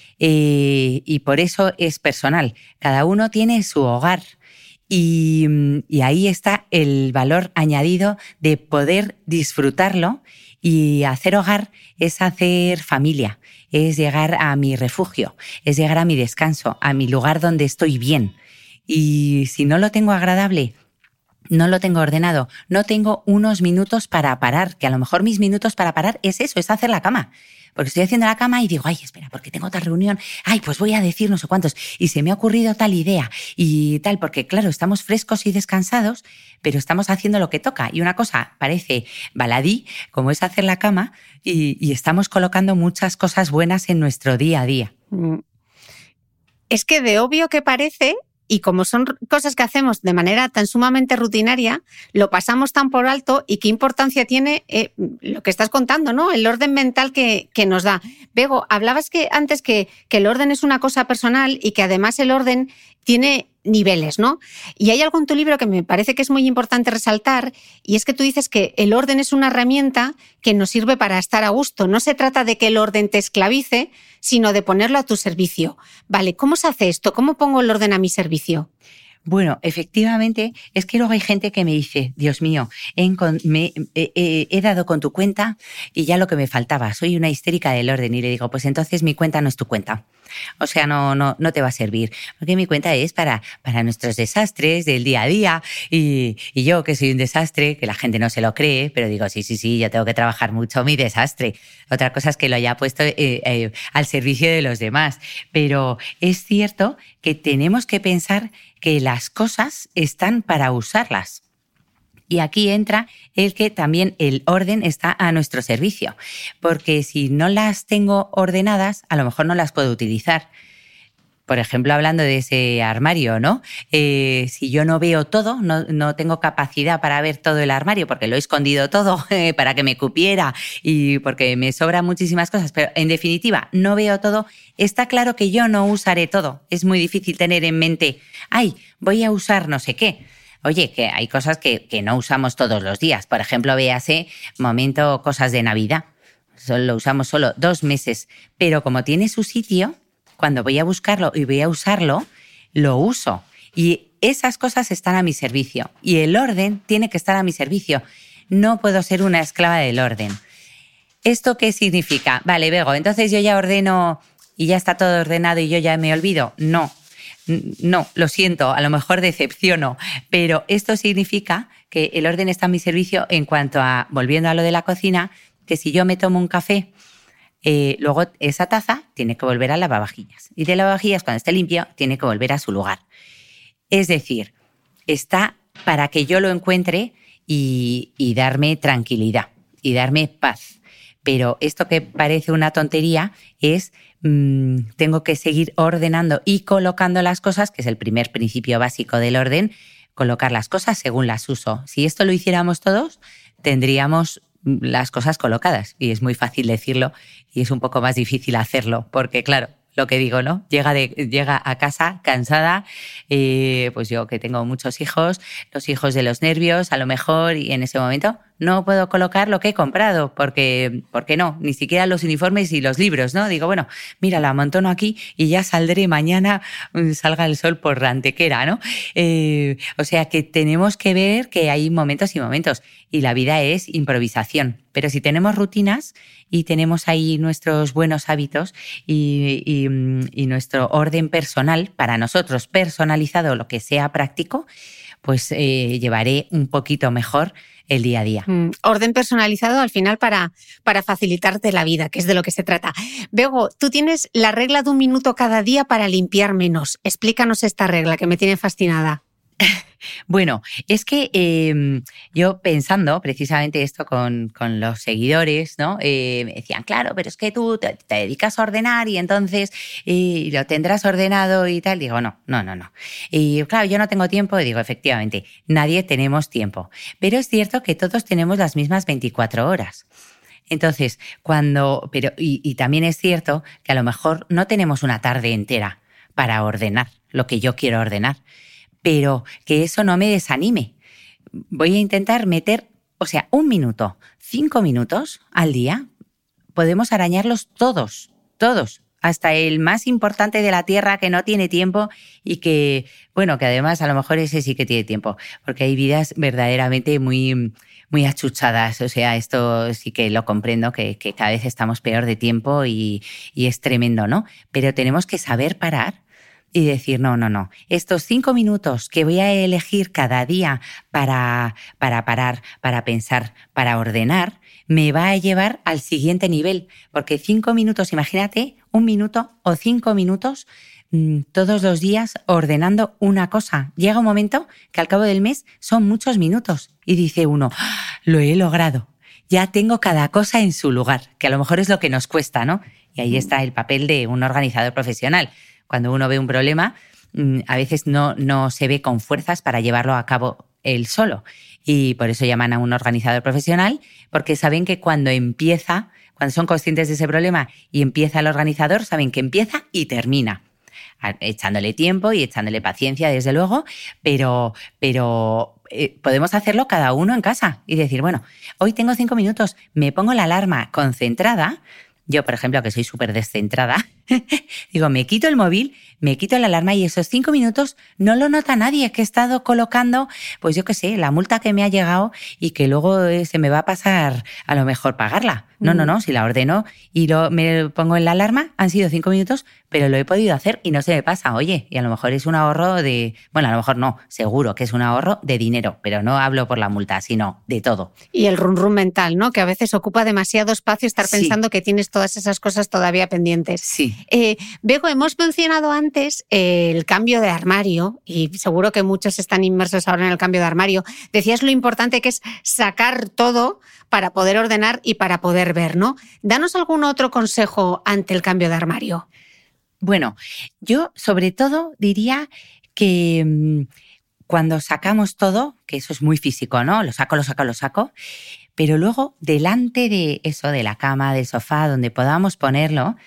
Y por eso es personal. Cada uno tiene su hogar y ahí está el valor añadido de poder disfrutarlo, y hacer hogar es hacer familia, es llegar a mi refugio, es llegar a mi descanso, a mi lugar donde estoy bien. Y si no lo tengo agradable, no lo tengo ordenado, no tengo unos minutos para parar, que a lo mejor mis minutos para parar es eso, es hacer la cama. Porque estoy haciendo la cama y digo, ay, espera, porque tengo otra reunión, ay, pues voy a decir no sé cuántos, y se me ha ocurrido tal idea y tal, porque claro, estamos frescos y descansados, pero estamos haciendo lo que toca. Y una cosa parece baladí, como es hacer la cama, y estamos colocando muchas cosas buenas en nuestro día a día. Es que de obvio que parece, y como son cosas que hacemos de manera tan sumamente rutinaria, lo pasamos tan por alto, y qué importancia tiene lo que estás contando, ¿no? El orden mental que nos da. Bego, hablabas antes que el orden es una cosa personal y que además el orden tiene niveles, ¿no? Y hay algo en tu libro que me parece que es muy importante resaltar, y es que tú dices que el orden es una herramienta que nos sirve para estar a gusto. No se trata de que el orden te esclavice, sino de ponerlo a tu servicio. Vale, ¿cómo se hace esto? ¿Cómo pongo el orden a mi servicio? Bueno, efectivamente, es que luego hay gente que me dice, Dios mío, he dado con tu cuenta y ya lo que me faltaba, soy una histérica del orden. Y le digo, pues entonces mi cuenta no es tu cuenta. O sea, no te va a servir. Porque mi cuenta es para nuestros desastres del día a día. Y yo, que soy un desastre, que la gente no se lo cree, pero digo, sí, yo tengo que trabajar mucho mi desastre. Otra cosa es que lo haya puesto al servicio de los demás. Pero es cierto que tenemos que pensar que las cosas están para usarlas. Y aquí entra el que también el orden está a nuestro servicio, porque si no las tengo ordenadas, a lo mejor no las puedo utilizar. Por ejemplo, hablando de ese armario, ¿no? Si yo no veo todo, no tengo capacidad para ver todo el armario porque lo he escondido todo para que me cupiera y porque me sobran muchísimas cosas, pero en definitiva no veo todo, está claro que yo no usaré todo. Es muy difícil tener en mente, voy a usar no sé qué. Oye, que hay cosas que no usamos todos los días. Por ejemplo, véase, cosas de Navidad. Lo usamos solo 2 meses, pero como tiene su sitio, cuando voy a buscarlo y voy a usarlo, lo uso. Y esas cosas están a mi servicio. Y el orden tiene que estar a mi servicio. No puedo ser una esclava del orden. ¿Esto qué significa? Vale, Bego, entonces yo ya ordeno y ya está todo ordenado y yo ya me olvido. No, lo siento, a lo mejor decepciono. Pero esto significa que el orden está a mi servicio en cuanto a, volviendo a lo de la cocina, que si yo me tomo un café, luego esa taza tiene que volver al lavavajillas. Y de lavavajillas, cuando esté limpio, tiene que volver a su lugar. Es decir, está para que yo lo encuentre y darme tranquilidad y darme paz. Pero esto que parece una tontería es, tengo que seguir ordenando y colocando las cosas, que es el primer principio básico del orden, colocar las cosas según las uso. Si esto lo hiciéramos todos, tendríamos las cosas colocadas. Y es muy fácil decirlo y es un poco más difícil hacerlo, porque claro, lo que digo, ¿no? Llega a casa cansada, pues yo que tengo muchos hijos, los hijos de los nervios a lo mejor, y en ese momento no puedo colocar lo que he comprado, porque no, ni siquiera los uniformes y los libros, ¿no? Digo, bueno, mira, la amontono aquí y ya saldré mañana, salga el sol por Antequera, ¿no? O sea que tenemos que ver que hay momentos y momentos, y la vida es improvisación. Pero si tenemos rutinas y tenemos ahí nuestros buenos hábitos y nuestro orden personal para nosotros, personalizado, lo que sea práctico, pues llevaré un poquito mejor el día a día. Orden personalizado al final para facilitarte la vida, que es de lo que se trata. Bego, tú tienes la regla de 1 minuto cada día para limpiar menos. Explícanos esta regla que me tiene fascinada. Bueno, es que yo pensando precisamente esto con los seguidores, ¿no? Me decían, claro, pero es que tú te dedicas a ordenar y entonces lo tendrás ordenado y tal. Digo, no. Y claro, yo no tengo tiempo. Y digo, efectivamente, nadie tenemos tiempo. Pero es cierto que todos tenemos las mismas 24 horas. Entonces, y también es cierto que a lo mejor no tenemos una tarde entera para ordenar lo que yo quiero ordenar. Pero que eso no me desanime. Voy a intentar meter, 1 minuto, 5 minutos al día. Podemos arañarlos todos, hasta el más importante de la Tierra que no tiene tiempo y que además a lo mejor ese sí que tiene tiempo, porque hay vidas verdaderamente muy, muy achuchadas. O sea, esto sí que lo comprendo, que cada vez estamos peor de tiempo y es tremendo, ¿no? Pero tenemos que saber parar y decir, no. Estos 5 minutos que voy a elegir cada día para parar, para pensar, para ordenar, me va a llevar al siguiente nivel. Porque 5 minutos, imagínate, 1 minuto o 5 minutos todos los días ordenando una cosa. Llega un momento que al cabo del mes son muchos minutos. Y dice uno, lo he logrado. Ya tengo cada cosa en su lugar, que a lo mejor es lo que nos cuesta, ¿no? Y ahí está el papel de un organizador profesional. Cuando uno ve un problema, a veces no se ve con fuerzas para llevarlo a cabo él solo. Y por eso llaman a un organizador profesional, porque saben que cuando son conscientes de ese problema y empieza el organizador, saben que empieza y termina. Echándole tiempo y echándole paciencia, desde luego, pero podemos hacerlo cada uno en casa y decir, bueno, hoy tengo 5 minutos, me pongo la alarma concentrada. Yo, por ejemplo, que soy súper descentrada, digo, me quito el móvil, me quito la alarma y esos 5 minutos no lo nota nadie, que he estado colocando, pues yo qué sé, la multa que me ha llegado y que luego se me va a pasar a lo mejor pagarla. No, si la ordeno y me pongo en la alarma, han sido 5 minutos, pero lo he podido hacer y no se me pasa. Oye, y a lo mejor es un ahorro a lo mejor no, seguro que es un ahorro de dinero, pero no hablo por la multa, sino de todo. Y el run mental, ¿no? Que a veces ocupa demasiado espacio estar pensando que tienes todas esas cosas todavía pendientes. Sí. Bego, hemos mencionado antes el cambio de armario y seguro que muchos están inmersos ahora en el cambio de armario. Decías lo importante que es sacar todo para poder ordenar y para poder ver, ¿no? Danos algún otro consejo ante el cambio de armario. Bueno, yo sobre todo diría que cuando sacamos todo, que eso es muy físico, ¿no? Lo saco, pero luego delante de eso, de la cama, del sofá, donde podamos ponerlo,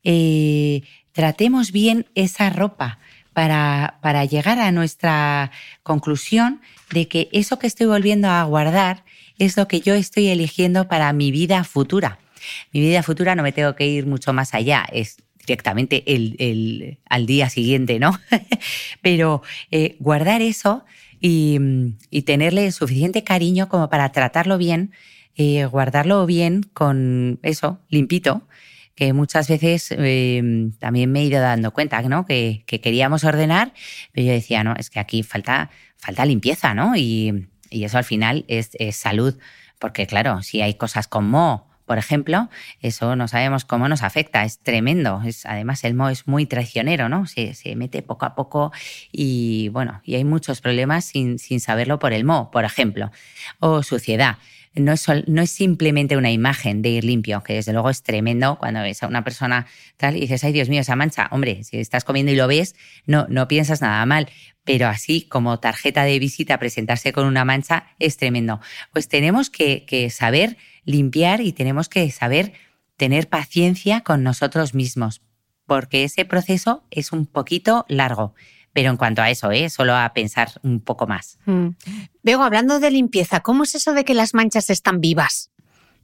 tratemos bien esa ropa para llegar a nuestra conclusión de que eso que estoy volviendo a guardar es lo que yo estoy eligiendo para mi vida futura. Mi vida futura no me tengo que ir mucho más allá, es directamente al día siguiente, ¿no? Pero guardar eso y tenerle suficiente cariño como para tratarlo bien, guardarlo bien con eso, limpito, que muchas veces también me he ido dando cuenta, ¿no? Que queríamos ordenar, pero yo decía, no, es que aquí falta limpieza, ¿no? Y eso al final es salud, porque claro, si hay cosas con moho, por ejemplo, eso no sabemos cómo nos afecta, es tremendo. Además, el moho es muy traicionero, ¿no? Se mete poco a poco y bueno, y hay muchos problemas sin saberlo por el moho, por ejemplo. O suciedad. No es simplemente una imagen de ir limpio, que desde luego es tremendo cuando ves a una persona tal y dices, ay Dios mío, esa mancha. Hombre, si estás comiendo y lo ves, no piensas nada mal. Pero así como tarjeta de visita presentarse con una mancha es tremendo. Pues tenemos que saber limpiar y tenemos que saber tener paciencia con nosotros mismos, porque ese proceso es un poquito largo. Pero en cuanto a eso, solo a pensar un poco más. Bego, hablando de limpieza, ¿cómo es eso de que las manchas están vivas?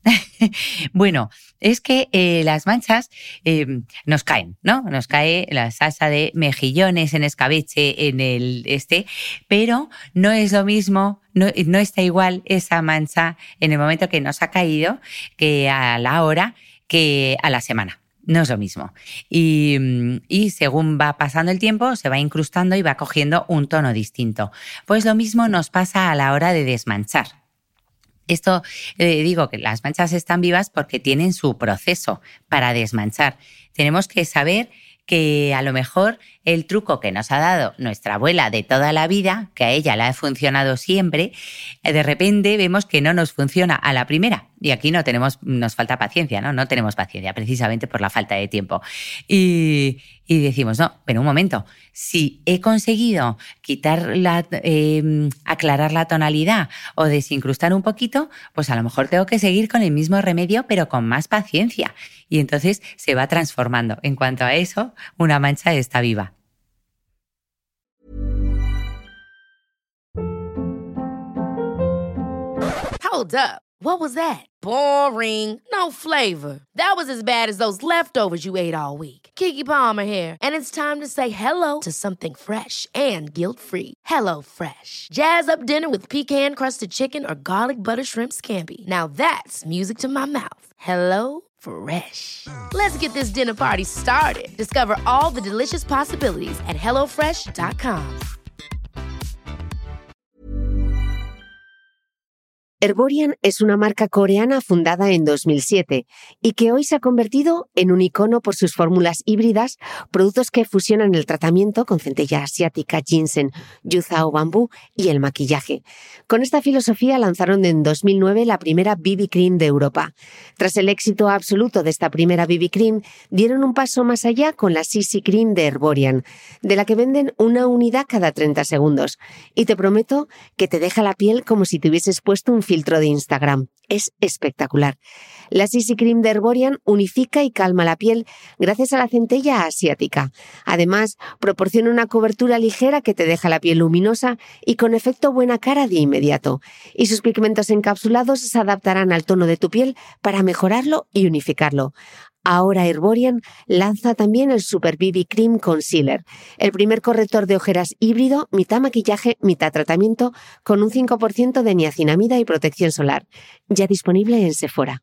Bueno, es que las manchas nos caen, ¿no? Nos cae la salsa de mejillones en escabeche en pero no es lo mismo, no está igual esa mancha en el momento que nos ha caído que a la hora que a la semana. No es lo mismo. Y según va pasando el tiempo, se va incrustando y va cogiendo un tono distinto. Pues lo mismo nos pasa a la hora de desmanchar. Esto digo que las manchas están vivas porque tienen su proceso para desmanchar. Tenemos que saber que a lo mejor el truco que nos ha dado nuestra abuela de toda la vida, que a ella le ha funcionado siempre, de repente vemos que no nos funciona a la primera. Y aquí nos falta paciencia, ¿no? No tenemos paciencia precisamente por la falta de tiempo. Y decimos, no, pero un momento, si he conseguido aclarar la tonalidad o desincrustar un poquito, pues a lo mejor tengo que seguir con el mismo remedio, pero con más paciencia. Y entonces se va transformando. En cuanto a eso, una mancha está viva. Hold up. What was that? Boring. No flavor. That was as bad as those leftovers you ate all week. Keke Palmer here, and it's time to say hello to something fresh and guilt-free. HelloFresh. Jazz up dinner with pecan-crusted chicken or garlic butter shrimp scampi. Now that's music to my mouth. HelloFresh. Let's get this dinner party started. Discover all the delicious possibilities at HelloFresh.com. Herborian es una marca coreana fundada en 2007 y que hoy se ha convertido en un icono por sus fórmulas híbridas, productos que fusionan el tratamiento con centella asiática, ginseng, yuza o bambú y el maquillaje. Con esta filosofía lanzaron en 2009 la primera BB Cream de Europa. Tras el éxito absoluto de esta primera BB Cream, dieron un paso más allá con la CC Cream de Herborian, de la que venden una unidad cada 30 segundos. Y te prometo que te deja la piel como si te hubieses puesto un filtro de Instagram. Es espectacular. La CC Cream de Herborian unifica y calma la piel gracias a la centella asiática. Además, proporciona una cobertura ligera que te deja la piel luminosa y con efecto buena cara de inmediato. Y sus pigmentos encapsulados se adaptarán al tono de tu piel para mejorarlo y unificarlo. Ahora Herborian lanza también el Super BB Cream Concealer, el primer corrector de ojeras híbrido, mitad maquillaje, mitad tratamiento, con un 5% de niacinamida y protección solar. Ya disponible en Sephora.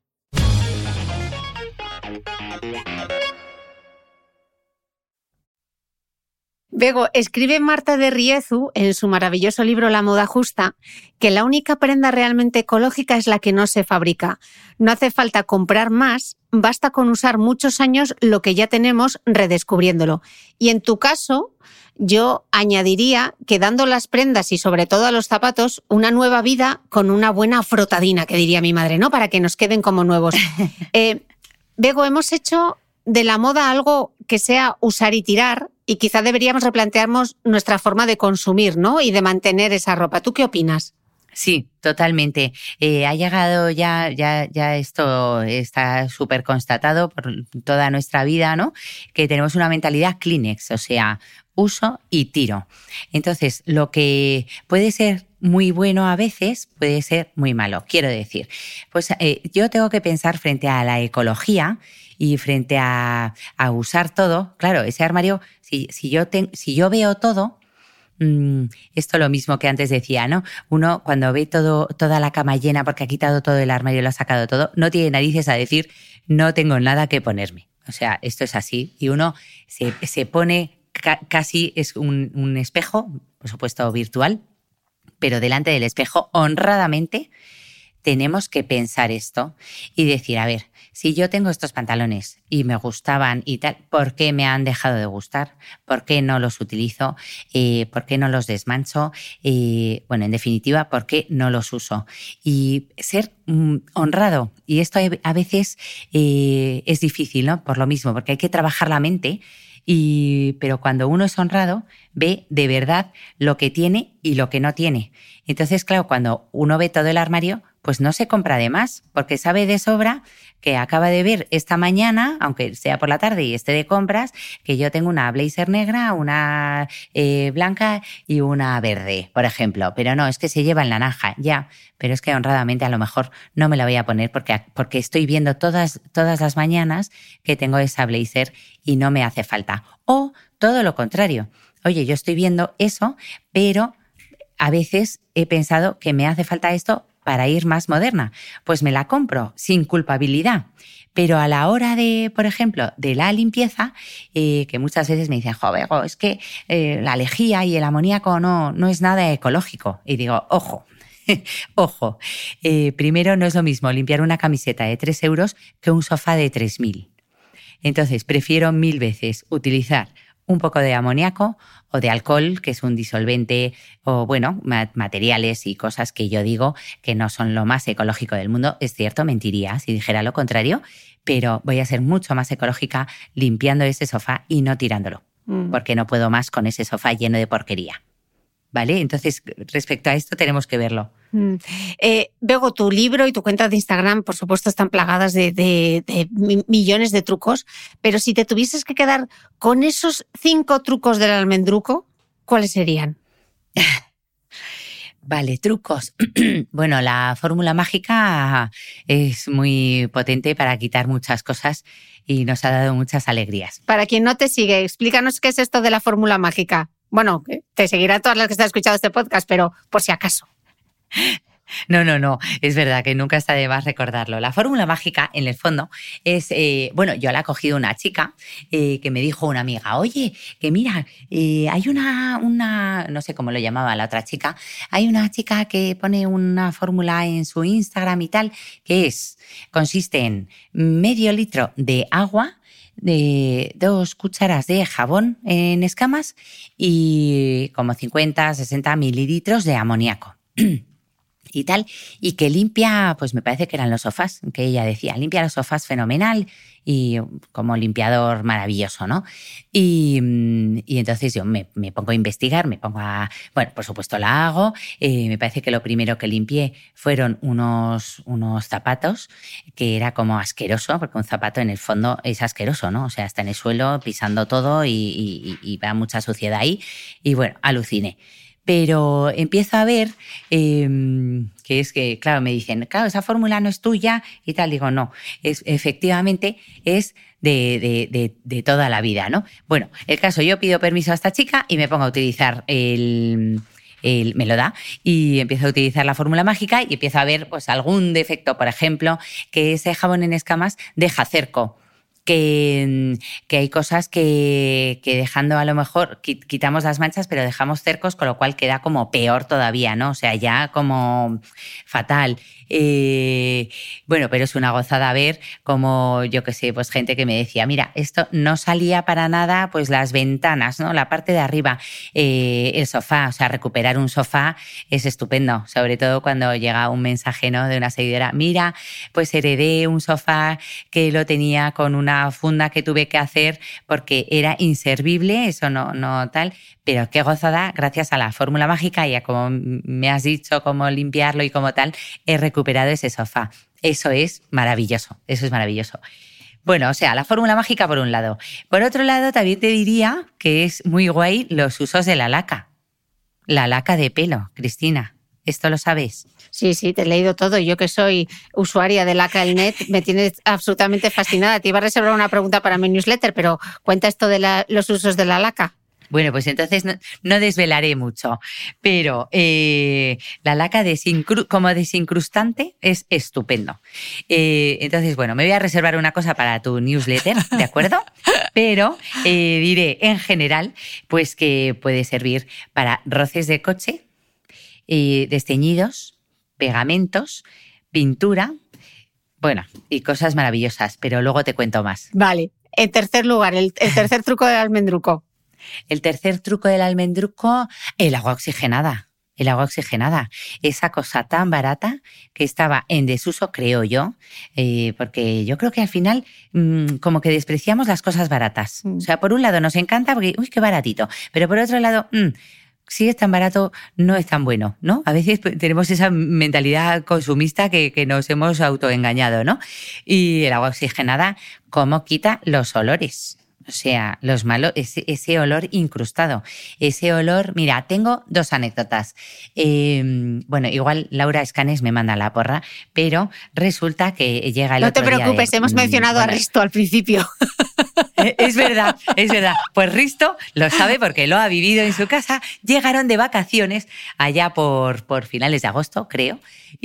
Bego, escribe Marta de Riezu en su maravilloso libro La moda justa que la única prenda realmente ecológica es la que no se fabrica. No hace falta comprar más, basta con usar muchos años lo que ya tenemos redescubriéndolo. Y en tu caso, yo añadiría que dando las prendas y sobre todo a los zapatos una nueva vida con una buena frotadina, que diría mi madre, ¿no? Para que nos queden como nuevos. Bego, hemos hecho de la moda algo que sea usar y tirar, y quizá deberíamos replantearnos nuestra forma de consumir, ¿no? Y de mantener esa ropa. ¿Tú qué opinas? Sí, totalmente. Ha llegado ya esto está súper constatado por toda nuestra vida, ¿no? Que tenemos una mentalidad Kleenex, o sea, uso y tiro. Entonces, lo que puede ser muy bueno a veces puede ser muy malo. Quiero decir, pues yo tengo que pensar frente a la ecología y frente a usar todo. Claro, ese armario, si yo veo todo, esto lo mismo que antes decía, ¿no? Uno cuando ve toda la cama llena porque ha quitado todo el armario y lo ha sacado todo, no tiene narices a decir no tengo nada que ponerme. O sea, esto es así. Y uno se pone casi, es un espejo, por supuesto virtual, pero delante del espejo, honradamente, tenemos que pensar esto y decir, a ver, si yo tengo estos pantalones y me gustaban y tal, ¿por qué me han dejado de gustar? ¿Por qué no los utilizo? ¿Por qué no los desmancho? Bueno, en definitiva, ¿por qué no los uso? Y ser honrado. Y esto a veces es difícil, ¿no? Por lo mismo, porque hay que trabajar la mente. Pero cuando uno es honrado, ve de verdad lo que tiene y lo que no tiene. Entonces, claro, cuando uno ve todo el armario, pues no se compra de más, porque sabe de sobra que acaba de ver esta mañana, aunque sea por la tarde y esté de compras, que yo tengo una blazer negra, una blanca y una verde, por ejemplo. Pero no, es que se lleva en naranja, ya. Pero es que honradamente a lo mejor no me la voy a poner porque estoy viendo todas las mañanas que tengo esa blazer y no me hace falta. O todo lo contrario. Oye, yo estoy viendo eso, pero a veces he pensado que me hace falta esto para ir más moderna. Pues me la compro sin culpabilidad. Pero a la hora de, por ejemplo, de la limpieza, que muchas veces me dicen, joder, es que la lejía y el amoníaco no es nada ecológico. Y digo, ojo, ojo. Primero, no es lo mismo limpiar una camiseta de 3 euros que un sofá de 3.000. Entonces, prefiero 1000 veces utilizar un poco de amoníaco o de alcohol, que es un disolvente, o bueno, materiales y cosas que yo digo que no son lo más ecológico del mundo. Es cierto, mentiría si dijera lo contrario, pero voy a ser mucho más ecológica limpiando ese sofá y no tirándolo, porque no puedo más con ese sofá lleno de porquería. ¿Vale? Entonces, respecto a esto tenemos que verlo. Bego, tu libro y tu cuenta de Instagram, por supuesto, están plagadas de millones de trucos, pero si te tuvieses que quedar con esos 5 trucos del almendruco, ¿cuáles serían? Vale, trucos. Bueno, la fórmula mágica es muy potente para quitar muchas cosas y nos ha dado muchas alegrías. Para quien no te sigue, explícanos qué es esto de la fórmula mágica. Bueno, te seguirán todas las que están escuchando este podcast, pero por si acaso. No, es verdad que nunca está de más recordarlo. La fórmula mágica, en el fondo, es, yo la he cogido una chica que me dijo una amiga, oye, que mira, hay una, no sé cómo lo llamaba la otra chica, hay una chica que pone una fórmula en su Instagram y tal, que consiste en medio litro de agua, de 2 cucharas de jabón en escamas y como 50-60 mililitros de amoníaco. Y tal, y que limpia, pues me parece que eran los sofás, que ella decía, limpia los sofás fenomenal y como limpiador maravilloso, ¿no? Y entonces yo me pongo a investigar, bueno, por supuesto la hago, me parece que lo primero que limpié fueron unos zapatos, que era como asqueroso, porque un zapato en el fondo es asqueroso, ¿no? O sea, está en el suelo pisando todo y va mucha suciedad ahí, y bueno, aluciné. pero empiezo a ver que es que, claro, me dicen, claro, esa fórmula no es tuya y tal. Digo, no, efectivamente es de toda la vida, ¿no? Bueno, el caso, yo pido permiso a esta chica y me pongo a utilizar me lo da y empiezo a utilizar la fórmula mágica y empiezo a ver pues algún defecto, por ejemplo, que ese jabón en escamas deja cerco. Que hay cosas que dejando a lo mejor quitamos las manchas pero dejamos cercos, con lo cual queda como peor todavía, ¿no? O sea, ya como fatal. Bueno, pero es una gozada ver como, yo qué sé, pues gente que me decía, mira, esto no salía para nada, pues las ventanas, ¿no? La parte de arriba, el sofá, o sea, recuperar un sofá es estupendo, sobre todo cuando llega un mensaje, ¿no? De una seguidora, mira, pues heredé un sofá que lo tenía con una funda que tuve que hacer porque era inservible, eso no tal, pero qué gozada, gracias a la fórmula mágica y a como me has dicho cómo limpiarlo y como tal, he recuperado ese sofá. Eso es maravilloso, eso es maravilloso. Bueno, o sea, la fórmula mágica por un lado. Por otro lado, también te diría que es muy guay los usos de la laca. La laca de pelo, Cristina. ¿Esto lo sabes? Sí, te he leído todo. Yo que soy usuaria de Laca.net me tienes absolutamente fascinada. Te iba a reservar una pregunta para mi newsletter, pero cuenta esto de los usos de la laca. Bueno, pues entonces no desvelaré mucho, pero la laca como desincrustante es estupendo. Entonces, bueno, me voy a reservar una cosa para tu newsletter, ¿de acuerdo? Pero diré en general pues que puede servir para roces de coche, desteñidos, pegamentos, pintura, bueno, y cosas maravillosas, pero luego te cuento más. Vale. En tercer lugar, el tercer truco del almendruco. El tercer truco del almendruco, el agua oxigenada. El agua oxigenada, esa cosa tan barata que estaba en desuso, creo yo, porque yo creo que al final como que despreciamos las cosas baratas. O sea, por un lado nos encanta porque, uy, qué baratito, pero por otro lado, si es tan barato, no es tan bueno, ¿no? A veces tenemos esa mentalidad consumista que nos hemos autoengañado, ¿no? Y el agua oxigenada, ¿cómo quita los olores? O sea, los malos, ese olor incrustado, ese olor. Mira, tengo 2 anécdotas. Bueno, igual Laura Escanes me manda la porra, pero resulta que llega el otro día. No te preocupes, hemos mencionado a Risto al principio. Es verdad. Pues Risto lo sabe porque lo ha vivido en su casa. Llegaron de vacaciones allá por finales de agosto, creo,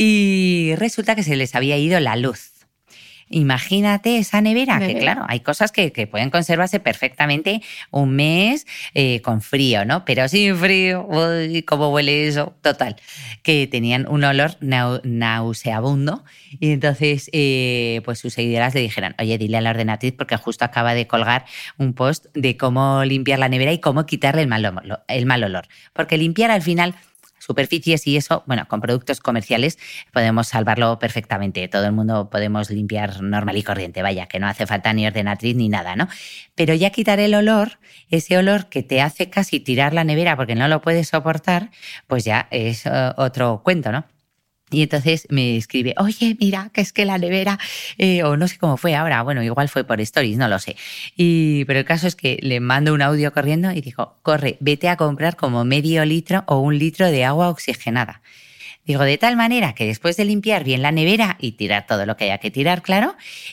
y resulta que se les había ido la luz. Imagínate esa nevera, que claro, hay cosas que pueden conservarse perfectamente un mes con frío, ¿no? Pero sin frío, uy, ¿cómo huele eso? Total, que tenían un olor nauseabundo y entonces pues sus seguidoras le dijeron, oye, dile a la ordenatriz porque justo acaba de colgar un post de cómo limpiar la nevera y cómo quitarle el mal olor. Porque limpiar al final superficies y eso, bueno, con productos comerciales podemos salvarlo perfectamente. Todo el mundo podemos limpiar normal y corriente, vaya, que no hace falta ni ordenatriz ni nada, ¿no? Pero ya quitar el olor, ese olor que te hace casi tirar la nevera porque no lo puedes soportar, pues ya es otro cuento, ¿no? Y entonces me escribe, oye, mira, que es que la nevera, o no sé cómo fue ahora, bueno, igual fue por stories, no lo sé. Pero el caso es que le mando un audio corriendo y digo, corre, vete a comprar como medio litro o 1 litro de agua oxigenada. Digo, de tal manera que después de limpiar bien la nevera y tirar todo lo que haya que tirar, claro,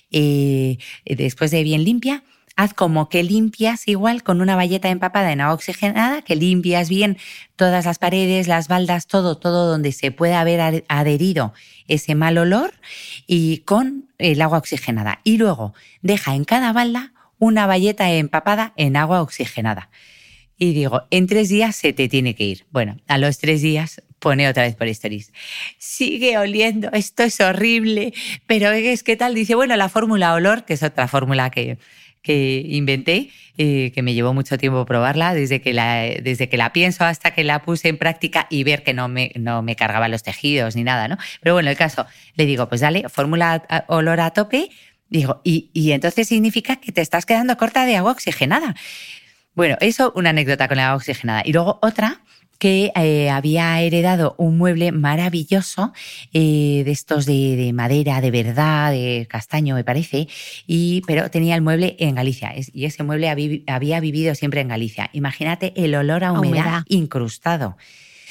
después de bien limpia, haz como que limpias igual con una bayeta empapada en agua oxigenada, que limpias bien todas las paredes, las baldas, todo donde se pueda haber adherido ese mal olor y con el agua oxigenada. Y luego deja en cada balda una bayeta empapada en agua oxigenada. Y digo, en 3 días se te tiene que ir. Bueno, a los 3 días pone otra vez por stories. Sigue oliendo, esto es horrible, pero es que tal, dice, bueno, la fórmula olor, que es otra fórmula que inventé, que me llevó mucho tiempo probarla, desde que la pienso hasta que la puse en práctica y ver que no me cargaba los tejidos ni nada, ¿no? Pero bueno, el caso, le digo, pues dale, fórmula olor a tope, digo, y entonces significa que te estás quedando corta de agua oxigenada. Bueno, eso, una anécdota con la agua oxigenada. Y luego otra, que había heredado un mueble maravilloso de estos de madera, de verdad, de castaño me parece, pero tenía el mueble en Galicia y ese mueble había vivido siempre en Galicia. Imagínate el olor a humedad incrustado.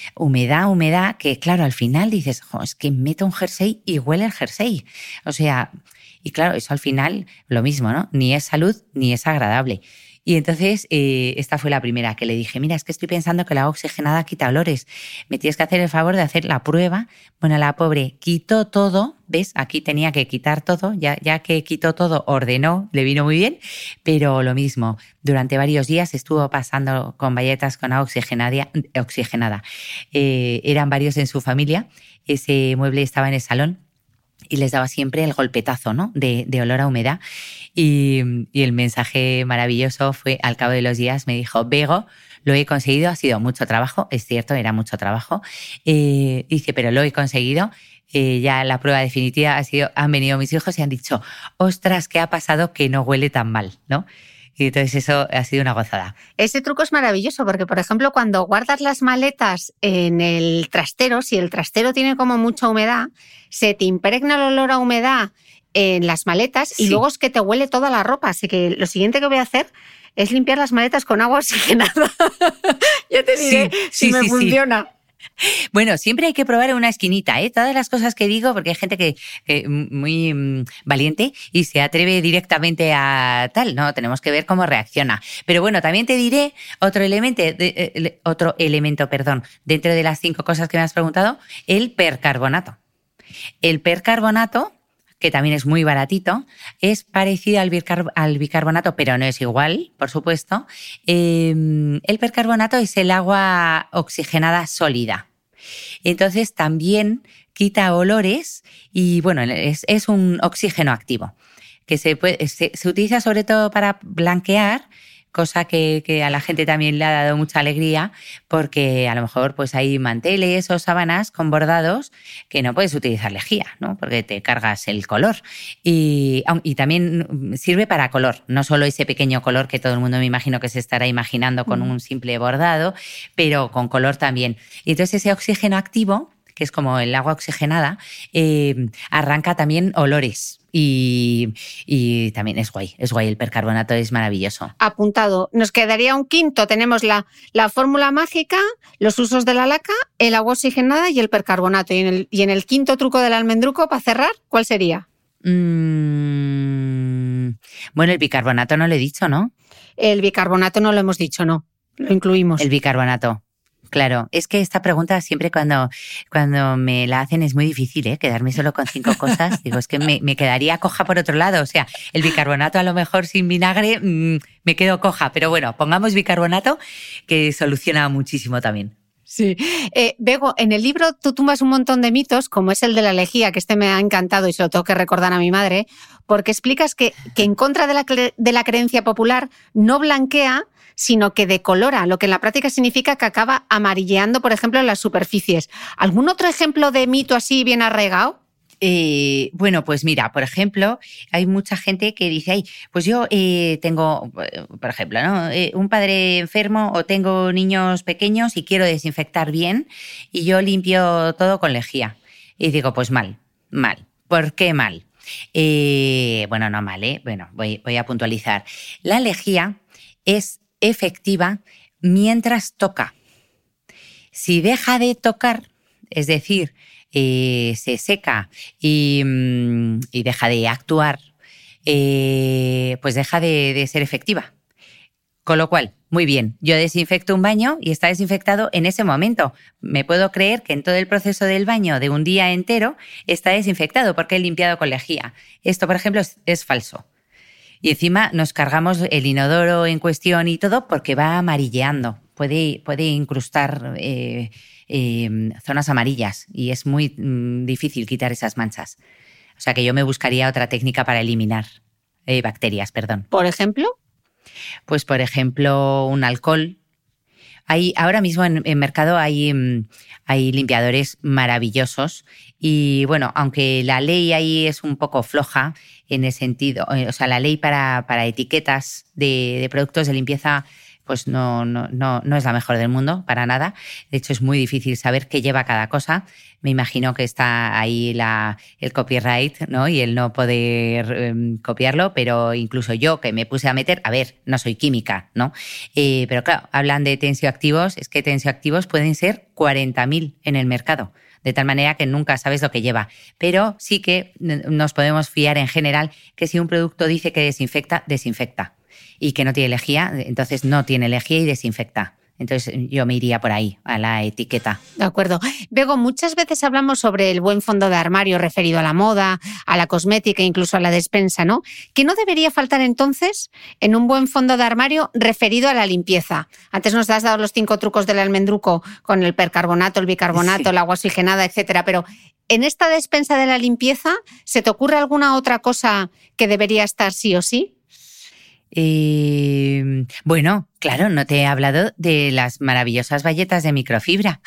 humedad, que claro, al final dices, es que meto un jersey y huele el jersey. O sea, y claro, eso al final lo mismo, ¿no? Ni es salud ni es agradable. Y entonces esta fue la primera que le dije, mira, es que estoy pensando que el agua oxigenada quita olores. Me tienes que hacer el favor de hacer la prueba. Bueno, la pobre quitó todo, ¿ves? Aquí tenía que quitar todo, ya que quitó todo, ordenó, le vino muy bien, pero lo mismo, durante varios días estuvo pasando con bayetas con agua oxigenada. Eran varios en su familia, ese mueble estaba en el salón y les daba siempre el golpetazo, ¿no? de olor a humedad. Y el mensaje maravilloso fue, al cabo de los días, me dijo, Bego, lo he conseguido, ha sido mucho trabajo, es cierto, era mucho trabajo. Dice, pero lo he conseguido. Ya la prueba definitiva ha sido, han venido mis hijos y han dicho, ostras, ¿qué ha pasado que no huele tan mal, ¿no? Y entonces eso ha sido una gozada. Ese truco es maravilloso porque, por ejemplo, cuando guardas las maletas en el trastero, si el trastero tiene como mucha humedad, se te impregna el olor a humedad en las maletas y luego es que te huele toda la ropa. Así que lo siguiente que voy a hacer es limpiar las maletas con agua oxigenada. Ya te diré si me funciona. Bueno, siempre hay que probar en una esquinita, ¿eh? Todas las cosas que digo, porque hay gente que muy valiente y se atreve directamente a tal, ¿no? Tenemos que ver cómo reacciona. Pero bueno, también te diré otro elemento, dentro de las 5 cosas que me has preguntado, el percarbonato. El percarbonato, que también es muy baratito, es parecido al bicarbonato, pero no es igual, por supuesto. El percarbonato es el agua oxigenada sólida. Entonces también quita olores y bueno, es un oxígeno activo que se utiliza sobre todo para blanquear, cosa que a la gente también le ha dado mucha alegría porque a lo mejor pues hay manteles o sábanas con bordados que no puedes utilizar lejía, ¿no? Porque te cargas el color. Y también sirve para color, no solo ese pequeño color que todo el mundo me imagino que se estará imaginando con un simple bordado, pero con color también. Y entonces ese oxígeno activo, que es como el agua oxigenada, arranca también olores. Y también es guay, el percarbonato es maravilloso. Apuntado. Nos quedaría un quinto. Tenemos la fórmula mágica, los usos de la laca, el agua oxigenada y el percarbonato. Y en el quinto truco del almendruco, para cerrar, ¿cuál sería? Bueno, el bicarbonato no lo he dicho, ¿no? El bicarbonato no lo hemos dicho, no. Lo incluimos. El bicarbonato. Claro, es que esta pregunta siempre cuando me la hacen es muy difícil, quedarme solo con 5 cosas. Digo, es que me quedaría coja por otro lado. O sea, el bicarbonato a lo mejor sin vinagre me quedo coja. Pero bueno, pongamos bicarbonato que soluciona muchísimo también. Sí. Bego, en el libro tú tumbas un montón de mitos, como es el de la lejía, que me ha encantado y se lo tengo que recordar a mi madre, porque explicas que en contra de la creencia popular no blanquea, sino que decolora, lo que en la práctica significa que acaba amarilleando, por ejemplo, en las superficies. ¿Algún otro ejemplo de mito así bien arraigado? Bueno, pues mira, por ejemplo, hay mucha gente que dice, ay, pues yo tengo, por ejemplo, ¿no? Un padre enfermo o tengo niños pequeños y quiero desinfectar bien y yo limpio todo con lejía. Y digo, pues mal. ¿Por qué mal? Bueno, no mal, ¿eh? Bueno, voy a puntualizar. La lejía es efectiva mientras toca. Si deja de tocar, es decir, se seca y deja de actuar, pues deja de ser efectiva. Con lo cual, muy bien, yo desinfecto un baño y está desinfectado en ese momento. Me puedo creer que en todo el proceso del baño de un día entero está desinfectado porque he limpiado con lejía. Esto, por ejemplo, es falso. Y encima nos cargamos el inodoro en cuestión y todo porque va amarilleando. Puede incrustar zonas amarillas y es muy difícil quitar esas manchas. O sea que yo me buscaría otra técnica para eliminar bacterias, perdón. ¿Por ejemplo? Pues por ejemplo un alcohol. Ahora mismo en mercado hay limpiadores maravillosos y bueno, aunque la ley ahí es un poco floja en el sentido, o sea, la ley para etiquetas de productos de limpieza pues no es la mejor del mundo, para nada. De hecho, es muy difícil saber qué lleva cada cosa. Me imagino que está ahí el copyright, ¿no? Y el no poder copiarlo, pero incluso yo que me puse a meter, a ver, no soy química, ¿no? Pero claro, hablan de tensioactivos, es que tensioactivos pueden ser 40.000 en el mercado, de tal manera que nunca sabes lo que lleva. Pero sí que nos podemos fiar en general que si un producto dice que desinfecta, desinfecta. Y que no tiene lejía, entonces no tiene lejía y desinfecta. Entonces yo me iría por ahí, a la etiqueta. De acuerdo. Bego, muchas veces hablamos sobre el buen fondo de armario referido a la moda, a la cosmética e incluso a la despensa, ¿no? ¿Qué no debería faltar entonces en un buen fondo de armario referido a la limpieza? Antes nos has dado los 5 trucos del almendruco con el percarbonato, el bicarbonato, sí, el agua oxigenada, etcétera, pero ¿en esta despensa de la limpieza se te ocurre alguna otra cosa que debería estar sí o sí? Bueno, claro, no te he hablado de las maravillosas bayetas de microfibra.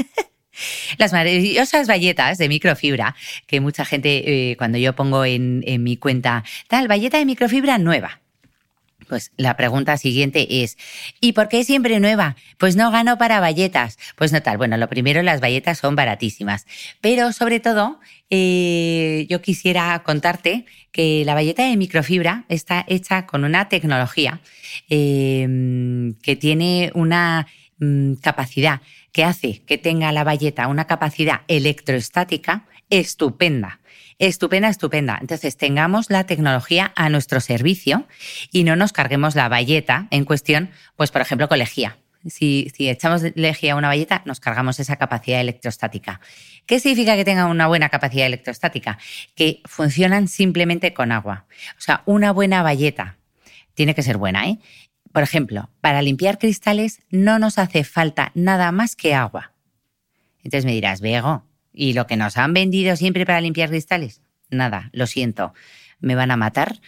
Las maravillosas bayetas de microfibra que mucha gente, cuando yo pongo en mi cuenta, tal, bayeta de microfibra nueva. Pues la pregunta siguiente es, ¿y por qué siempre nueva? Pues no gano para bayetas. Pues no tal. Bueno, lo primero, las bayetas son baratísimas. Pero sobre todo, yo quisiera contarte que la bayeta de microfibra está hecha con una tecnología que tiene una capacidad que hace que tenga la bayeta una capacidad electroestática estupenda. Estupenda. Entonces, tengamos la tecnología a nuestro servicio y no nos carguemos la bayeta en cuestión, pues, por ejemplo, con lejía. Si echamos lejía a una bayeta, nos cargamos esa capacidad electrostática. ¿Qué significa que tenga una buena capacidad electrostática? Que funcionan simplemente con agua. O sea, una buena bayeta tiene que ser buena, ¿eh? Por ejemplo, para limpiar cristales no nos hace falta nada más que agua. Entonces me dirás, Bego, ¿y lo que nos han vendido siempre para limpiar cristales? Nada, lo siento. Me van a matar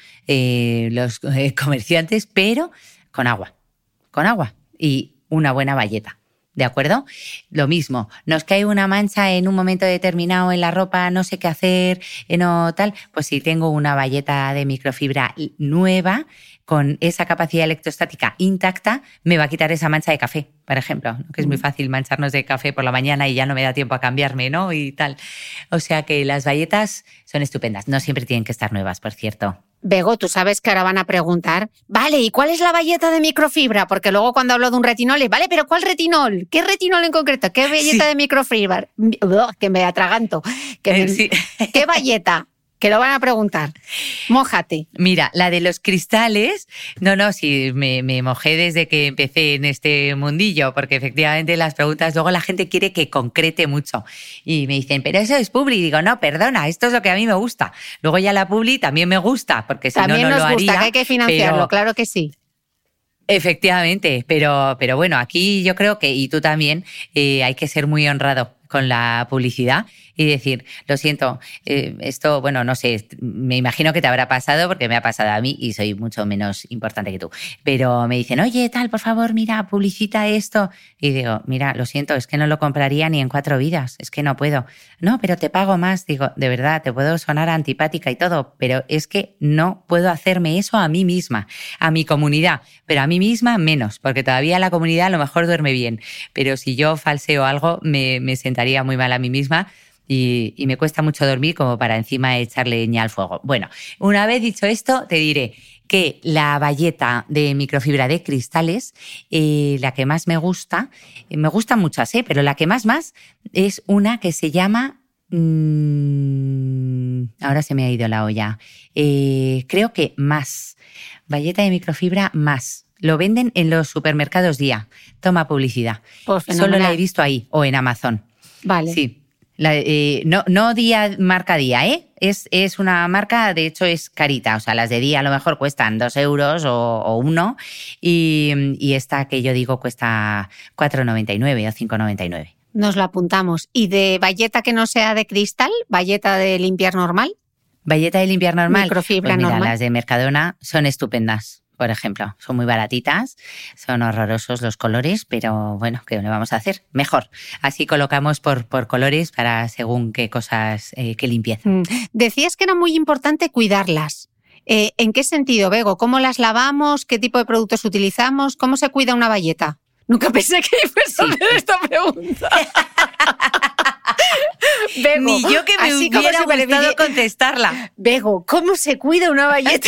los comerciantes, pero con agua. Con agua y una buena bayeta. ¿De acuerdo? Lo mismo, nos cae una mancha en un momento determinado en la ropa, no sé qué hacer, no tal. Pues si tengo una bayeta de microfibra nueva, con esa capacidad electrostática intacta, me va a quitar esa mancha de café, por ejemplo, ¿no? Que es muy fácil mancharnos de café por la mañana y ya no me da tiempo a cambiarme, ¿no? Y tal. O sea que las bayetas son estupendas. No siempre tienen que estar nuevas, por cierto. Bego, tú sabes que ahora van a preguntar, vale, ¿y cuál es la bayeta de microfibra? Porque luego cuando hablo de un retinol, vale, pero ¿cuál retinol? ¿Qué retinol en concreto? ¿Qué bayeta de microfibra? Que me atraganto. Sí. ¿Qué bayeta? Que lo van a preguntar. Mójate. Mira, la de los cristales, sí, me mojé desde que empecé en este mundillo, porque efectivamente las preguntas, luego la gente quiere que concrete mucho. Y me dicen, pero eso es publi. Y digo, no, perdona, esto es lo que a mí me gusta. Luego ya la publi también me gusta, porque si no, no lo haría. También nos gusta, que hay que financiarlo, claro que sí. Efectivamente, pero bueno, aquí yo creo que, y tú también, hay que ser muy honrado con la publicidad y decir, lo siento, esto, bueno, no sé, me imagino que te habrá pasado porque me ha pasado a mí y soy mucho menos importante que tú, pero me dicen, oye, tal, por favor, mira, publicita esto. Y digo, mira, lo siento, es que no lo compraría ni en 4 vidas, es que no puedo. No, pero te pago más. Digo, de verdad, te puedo sonar antipática y todo, pero es que no puedo hacerme eso a mí misma, a mi comunidad, pero a mí misma menos, porque todavía la comunidad a lo mejor duerme bien, pero si yo falseo algo me sentaría muy mal a mí misma. Y me cuesta mucho dormir como para encima echarle leña al fuego. Bueno, una vez dicho esto, te diré que la bayeta de microfibra de cristales, la que más me gustan muchas, pero la que más es una que se llama... ahora se me ha ido la olla. Creo que Más. Bayeta de microfibra Más. Lo venden en los supermercados Día. Toma publicidad. Pues solo la he visto ahí o en Amazon. Vale. Sí. No Día, marca Día, ¿eh? Es una marca, de hecho es carita, o sea, las de Día a lo mejor cuestan 2 euros o 1 y esta que yo digo cuesta 4,99 o 5,99. Nos la apuntamos. ¿Y de bayeta que no sea de cristal? ¿Bayeta de limpiar normal? ¿Bayeta de limpiar normal? Microfibra pues mira, normal. Las de Mercadona son estupendas. Por ejemplo, son muy baratitas, son horrorosos los colores, pero bueno, ¿qué le vamos a hacer? Mejor. Así colocamos por colores para según qué cosas, qué limpieza. Decías que era muy importante cuidarlas. ¿En qué sentido, Bego? ¿Cómo las lavamos? ¿Qué tipo de productos utilizamos? ¿Cómo se cuida una bayeta? Nunca pensé que fuese a hacer esta pregunta. Bego, ni yo que me hubiera gustado contestarla. Bego, ¿cómo se cuida una bayeta?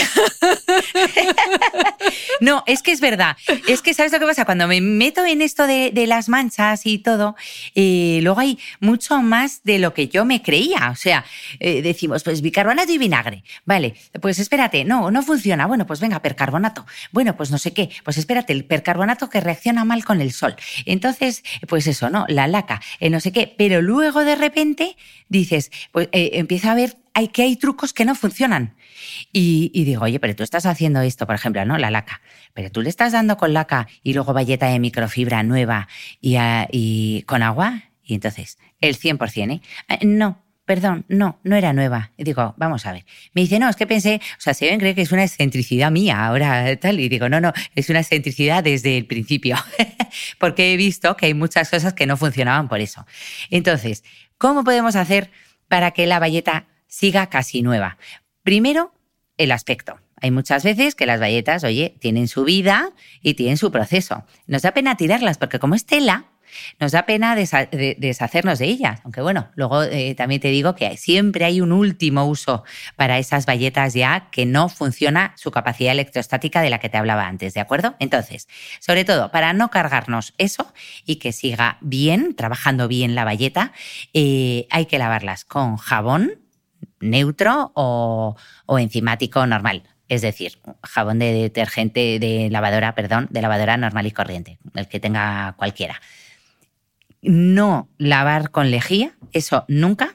No, es que es verdad. Es que, ¿sabes lo que pasa? Cuando me meto en esto de las manchas y todo, luego hay mucho más de lo que yo me creía. O sea, decimos, pues bicarbonato y vinagre. Vale, pues espérate, no funciona. Bueno, pues venga, percarbonato. Bueno, pues no sé qué. Pues espérate, el percarbonato que reacciona mal con el sol. Entonces, pues eso, ¿no? La laca, no sé qué. Pero luego de repente dices, pues empieza a ver que hay trucos que no funcionan. Y digo, oye, pero tú estás haciendo esto, por ejemplo, ¿no? La laca. Pero tú le estás dando con laca y luego bayeta de microfibra nueva y con agua. Y entonces, el 100%, no. Perdón, no era nueva. Y digo, vamos a ver. Me dice, no, es que pensé, o sea, se ven cree que es una excentricidad mía ahora tal. Y digo, no, es una excentricidad desde el principio. Porque he visto que hay muchas cosas que no funcionaban por eso. Entonces, ¿cómo podemos hacer para que la bayeta siga casi nueva? Primero, el aspecto. Hay muchas veces que las bayetas, oye, tienen su vida y tienen su proceso. Nos da pena tirarlas porque como es tela, nos da pena deshacernos de ellas. Aunque bueno, luego también te digo que siempre hay un último uso para esas bayetas ya que no funciona su capacidad electrostática de la que te hablaba antes, ¿de acuerdo? Entonces, sobre todo, para no cargarnos eso y que siga bien, trabajando bien la bayeta, hay que lavarlas con jabón neutro o enzimático normal. Es decir, jabón de detergente, de lavadora normal y corriente, el que tenga cualquiera. No lavar con lejía, eso nunca.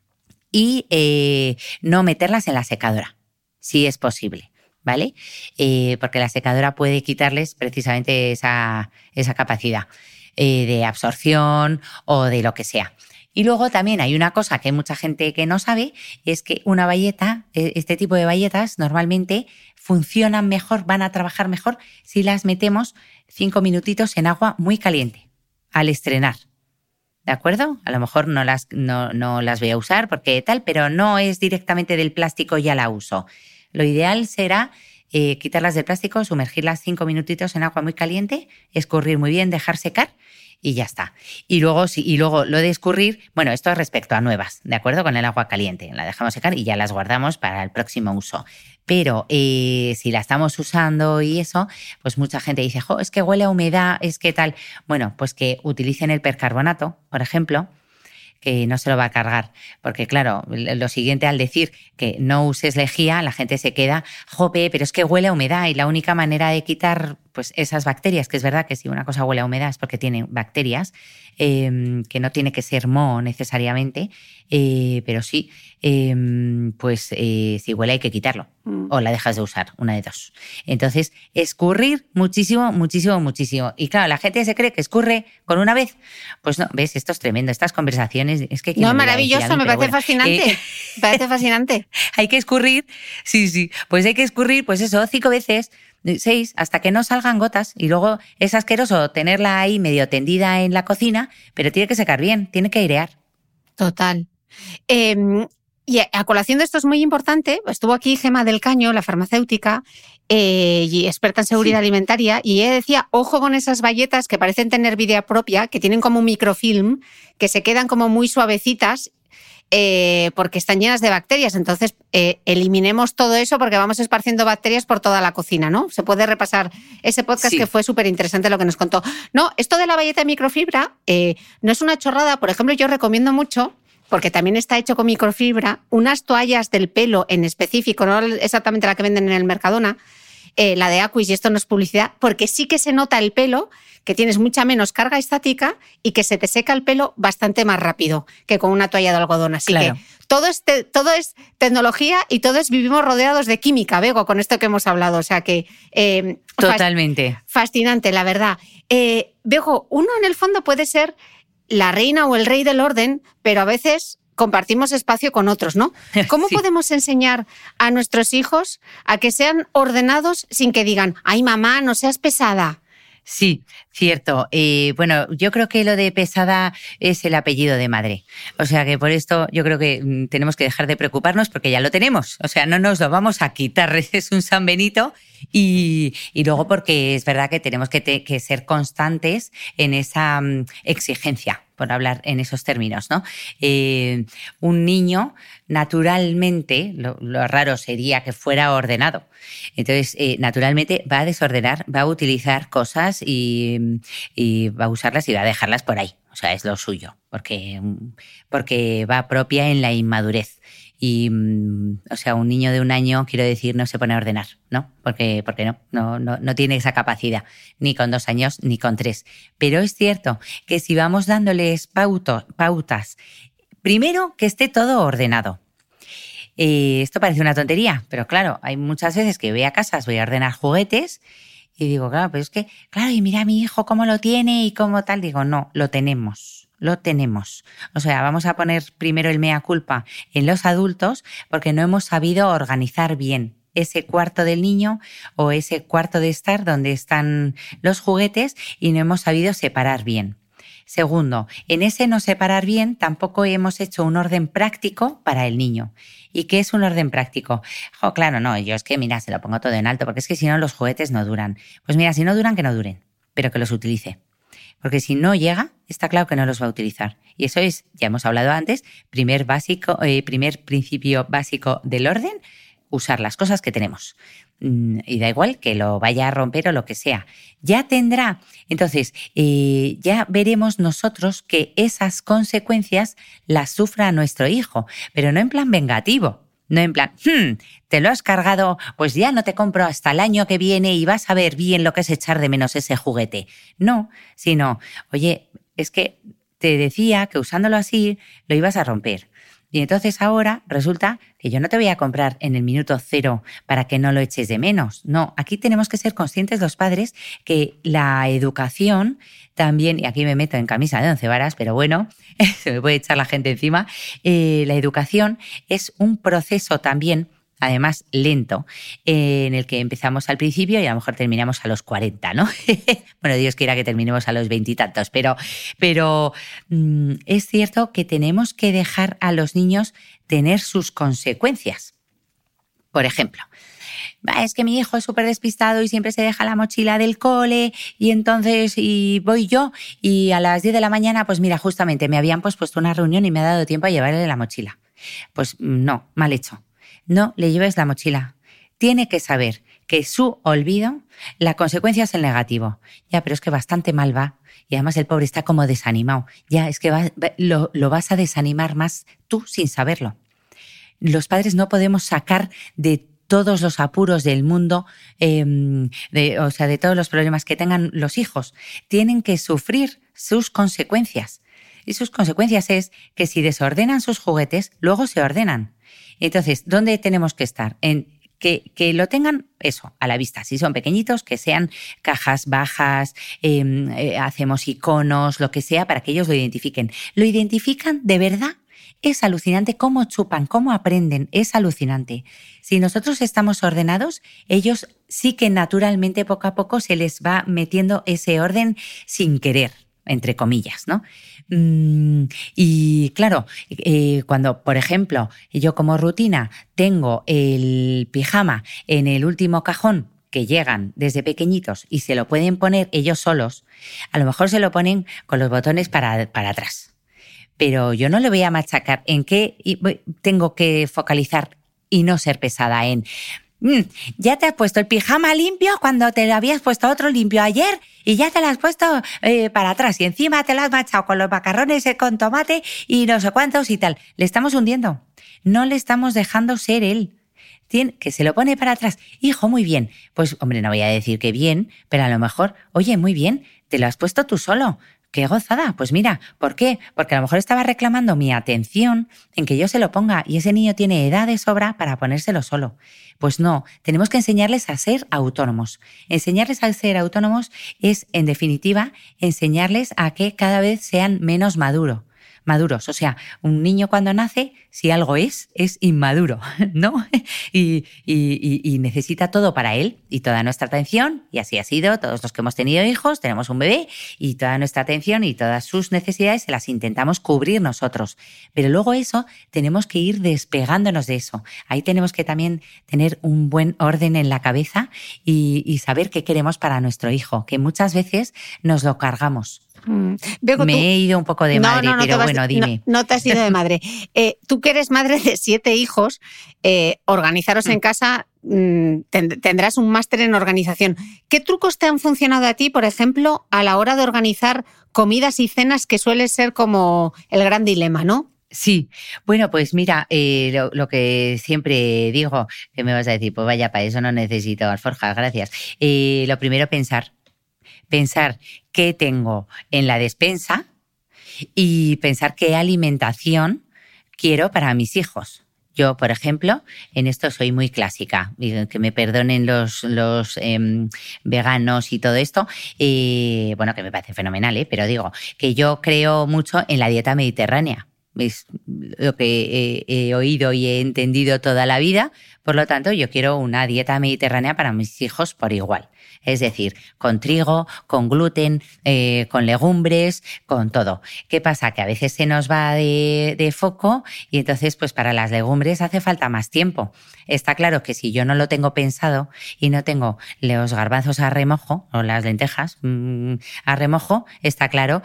Y no meterlas en la secadora, si es posible, ¿vale? Porque la secadora puede quitarles precisamente esa capacidad de absorción o de lo que sea. Y luego también hay una cosa que hay mucha gente que no sabe, es que una bayeta, este tipo de bayetas normalmente funcionan mejor, van a trabajar mejor si las metemos 5 minutitos en agua muy caliente al estrenar. ¿De acuerdo? A lo mejor no las voy a usar porque tal, pero no es directamente del plástico, ya la uso. Lo ideal será quitarlas del plástico, sumergirlas 5 minutitos en agua muy caliente, escurrir muy bien, dejar secar y ya está. Y luego lo de escurrir, bueno, esto es respecto a nuevas, ¿de acuerdo? Con el agua caliente. La dejamos secar y ya las guardamos para el próximo uso. Pero si la estamos usando y eso, pues mucha gente dice, es que huele a humedad, es que tal. Bueno, pues que utilicen el percarbonato, por ejemplo, que no se lo va a cargar. Porque claro, lo siguiente al decir que no uses lejía, la gente se queda, pero es que huele a humedad y la única manera de quitar pues esas bacterias, que es verdad que si una cosa huele a humedad es porque tiene bacterias, que no tiene que ser moho necesariamente, pero sí, si huele hay que quitarlo o la dejas de usar, una de dos. Entonces, escurrir muchísimo, muchísimo, muchísimo. Y claro, la gente se cree que escurre con una vez. Pues no, ves, esto es tremendo, estas conversaciones. Es que no, maravilloso, me parece fascinante. Me parece fascinante. Hay que escurrir, sí, pues hay que escurrir, pues eso, 5 veces, 6, hasta que no salgan gotas. Y luego es asqueroso tenerla ahí medio tendida en la cocina, pero tiene que secar bien, tiene que airear. Total. Y a colación de esto es muy importante, estuvo aquí Gemma del Caño, la farmacéutica, y experta en seguridad alimentaria, y ella decía, ojo con esas bayetas que parecen tener vida propia, que tienen como un microfilm, que se quedan como muy suavecitas, porque están llenas de bacterias. Entonces, eliminemos todo eso porque vamos esparciendo bacterias por toda la cocina, ¿no? Se puede repasar ese podcast que fue súper interesante lo que nos contó. No, esto de la bayeta de microfibra no es una chorrada. Por ejemplo, yo recomiendo mucho, porque también está hecho con microfibra, unas toallas del pelo en específico, no exactamente la que venden en el Mercadona, la de Aquis, y esto no es publicidad, porque sí que se nota el pelo, que tienes mucha menos carga estática y que se te seca el pelo bastante más rápido que con una toalla de algodón. Así que todo es tecnología y vivimos rodeados de química, Bego, con esto que hemos hablado. O sea que... Totalmente. Fascinante, la verdad. Bego, uno en el fondo puede ser la reina o el rey del orden, pero a veces compartimos espacio con otros, ¿no? ¿Cómo podemos enseñar a nuestros hijos a que sean ordenados sin que digan, ay, mamá, no seas pesada? Sí, cierto. Bueno, yo creo que lo de pesada es el apellido de madre. O sea que por esto yo creo que tenemos que dejar de preocuparnos porque ya lo tenemos. O sea, no nos lo vamos a quitar. Es un San Benito. Y luego porque es verdad que tenemos que ser constantes en esa exigencia, por hablar en esos términos, ¿no? Un niño, naturalmente, lo raro sería que fuera ordenado. Entonces, naturalmente va a desordenar, va a utilizar cosas y va a usarlas y va a dejarlas por ahí. O sea, es lo suyo, porque va propia en la inmadurez. Y, o sea, un niño de 1 año, quiero decir, no se pone a ordenar, ¿no? Porque no tiene esa capacidad, ni con 2 años, ni con 3. Pero es cierto que si vamos dándoles pautas, primero que esté todo ordenado. Esto parece una tontería, pero claro, hay muchas veces que voy a casas, voy a ordenar juguetes y digo, claro, pero es que, claro, y mira a mi hijo cómo lo tiene y cómo tal. Digo, no, lo tenemos. O sea, vamos a poner primero el mea culpa en los adultos porque no hemos sabido organizar bien ese cuarto del niño o ese cuarto de estar donde están los juguetes y no hemos sabido separar bien. Segundo, en ese no separar bien tampoco hemos hecho un orden práctico para el niño. ¿Y qué es un orden práctico? Claro, no, yo es que, mira, se lo pongo todo en alto porque es que si no los juguetes no duran. Pues mira, si no duran, que no duren, pero que los utilice. Porque si no llega, está claro que no los va a utilizar. Y eso es, ya hemos hablado antes, primer principio básico del orden, usar las cosas que tenemos. Y da igual que lo vaya a romper o lo que sea. Ya tendrá. Entonces, ya veremos nosotros que esas consecuencias las sufra nuestro hijo, pero no en plan vengativo. No en plan, te lo has cargado, pues ya no te compro hasta el año que viene y vas a ver bien lo que es echar de menos ese juguete. No, sino, oye, es que te decía que usándolo así lo ibas a romper. Y entonces ahora resulta que yo no te voy a comprar en el minuto 0 para que no lo eches de menos. No, aquí tenemos que ser conscientes los padres que la educación también, y aquí me meto en camisa de 11 varas, pero bueno, se me puede echar la gente encima, la educación es un proceso también, además lento, en el que empezamos al principio y a lo mejor terminamos a los 40, ¿no? Bueno, Dios quiera que terminemos a los 20 y tantos, pero es cierto que tenemos que dejar a los niños tener sus consecuencias. Por ejemplo, es que mi hijo es súper despistado y siempre se deja la mochila del cole y entonces voy yo y a las 10 de la mañana, pues mira, justamente me habían puesto una reunión y me ha dado tiempo a llevarle la mochila. Pues no, mal hecho. No le lleves la mochila. Tiene que saber que su olvido, la consecuencia es el negativo. Ya, pero es que bastante mal va. Y además el pobre está como desanimado. Ya, es que lo vas a desanimar más tú sin saberlo. Los padres no podemos sacar de todos los apuros del mundo, de todos los problemas que tengan los hijos. Tienen que sufrir sus consecuencias. Y sus consecuencias es que si desordenan sus juguetes, luego se ordenan. Entonces, ¿dónde tenemos que estar? En que lo tengan eso a la vista. Si son pequeñitos, que sean cajas bajas, hacemos iconos, lo que sea, para que ellos lo identifiquen. ¿Lo identifican de verdad? Es alucinante cómo chupan, cómo aprenden, es alucinante. Si nosotros estamos ordenados, ellos sí que naturalmente poco a poco se les va metiendo ese orden sin querer, entre comillas, ¿no? Y claro, cuando, por ejemplo, yo como rutina tengo el pijama en el último cajón, que llegan desde pequeñitos y se lo pueden poner ellos solos, a lo mejor se lo ponen con los botones para atrás. Pero yo no le voy a machacar en qué tengo que focalizar y no ser pesada en ya te has puesto el pijama limpio cuando te lo habías puesto otro limpio ayer y ya te lo has puesto para atrás y encima te lo has machado con los macarrones con tomate y no sé cuántos y tal. Le estamos hundiendo. No le estamos dejando ser él. Que se lo pone para atrás. Hijo, muy bien. Pues, hombre, no voy a decir que bien, pero a lo mejor, oye, muy bien, te lo has puesto tú solo. ¡Qué gozada! Pues mira, ¿por qué? Porque a lo mejor estaba reclamando mi atención en que yo se lo ponga y ese niño tiene edad de sobra para ponérselo solo. Pues no, tenemos que enseñarles a ser autónomos. Enseñarles a ser autónomos es, en definitiva, enseñarles a que cada vez sean menos maduros, maduros. O sea, un niño cuando nace, si algo es inmaduro, ¿no? Y necesita todo para él y toda nuestra atención, y así ha sido. Todos los que hemos tenido hijos, tenemos un bebé y toda nuestra atención y todas sus necesidades se las intentamos cubrir nosotros. Pero luego eso, tenemos que ir despegándonos de eso. Ahí tenemos que también tener un buen orden en la cabeza y saber qué queremos para nuestro hijo, que muchas veces nos lo cargamos. Me he ido un poco de madre, pero bueno, dime. No te has ido de madre. Tú que eres madre de 7 hijos, organizaros en casa, tendrás un máster en organización. ¿Qué trucos te han funcionado a ti, por ejemplo, a la hora de organizar comidas y cenas, que suele ser como el gran dilema, ¿no? Sí, bueno, pues mira, lo que siempre digo, que me vas a decir, pues vaya, para eso no necesito alforjas, gracias. Lo primero, pensar qué tengo en la despensa y pensar qué alimentación quiero para mis hijos. Yo, por ejemplo, en esto soy muy clásica, que me perdonen los veganos y todo esto, bueno, que me parece fenomenal, pero digo que yo creo mucho en la dieta mediterránea. Es lo que he oído y he entendido toda la vida. Por lo tanto, yo quiero una dieta mediterránea para mis hijos por igual. Es decir, con trigo, con gluten, con legumbres, con todo. ¿Qué pasa? Que a veces se nos va de foco y entonces pues para las legumbres hace falta más tiempo. Está claro que si yo no lo tengo pensado y no tengo los garbanzos a remojo o las lentejas a remojo, está claro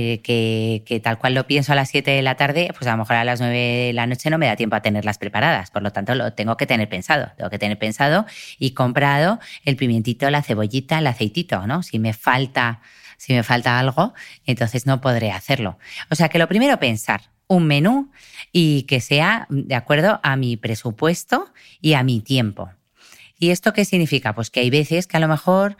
que tal cual lo pienso a las 7 de la tarde, pues a lo mejor a las 9 de la noche no me da tiempo a tenerlas preparadas. Por lo tanto, lo tengo que tener pensado. Tengo que tener pensado y comprado el pimientito, la cebollita, el aceitito, ¿no? Si me falta algo, entonces no podré hacerlo. O sea que lo primero, pensar un menú y que sea de acuerdo a mi presupuesto y a mi tiempo. ¿Y esto qué significa? Pues que hay veces que a lo mejor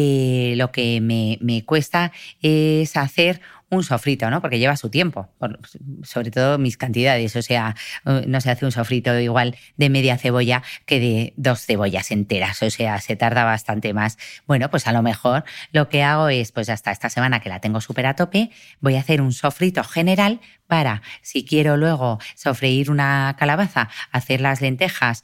lo que me cuesta es hacer un sofrito, ¿no? Porque lleva su tiempo, sobre todo mis cantidades. O sea, no se hace un sofrito igual de media cebolla que de 2 cebollas enteras. O sea, se tarda bastante más. Bueno, pues a lo mejor lo que hago es, pues hasta esta semana que la tengo súper a tope, voy a hacer un sofrito general para, si quiero luego sofreír una calabaza, hacer las lentejas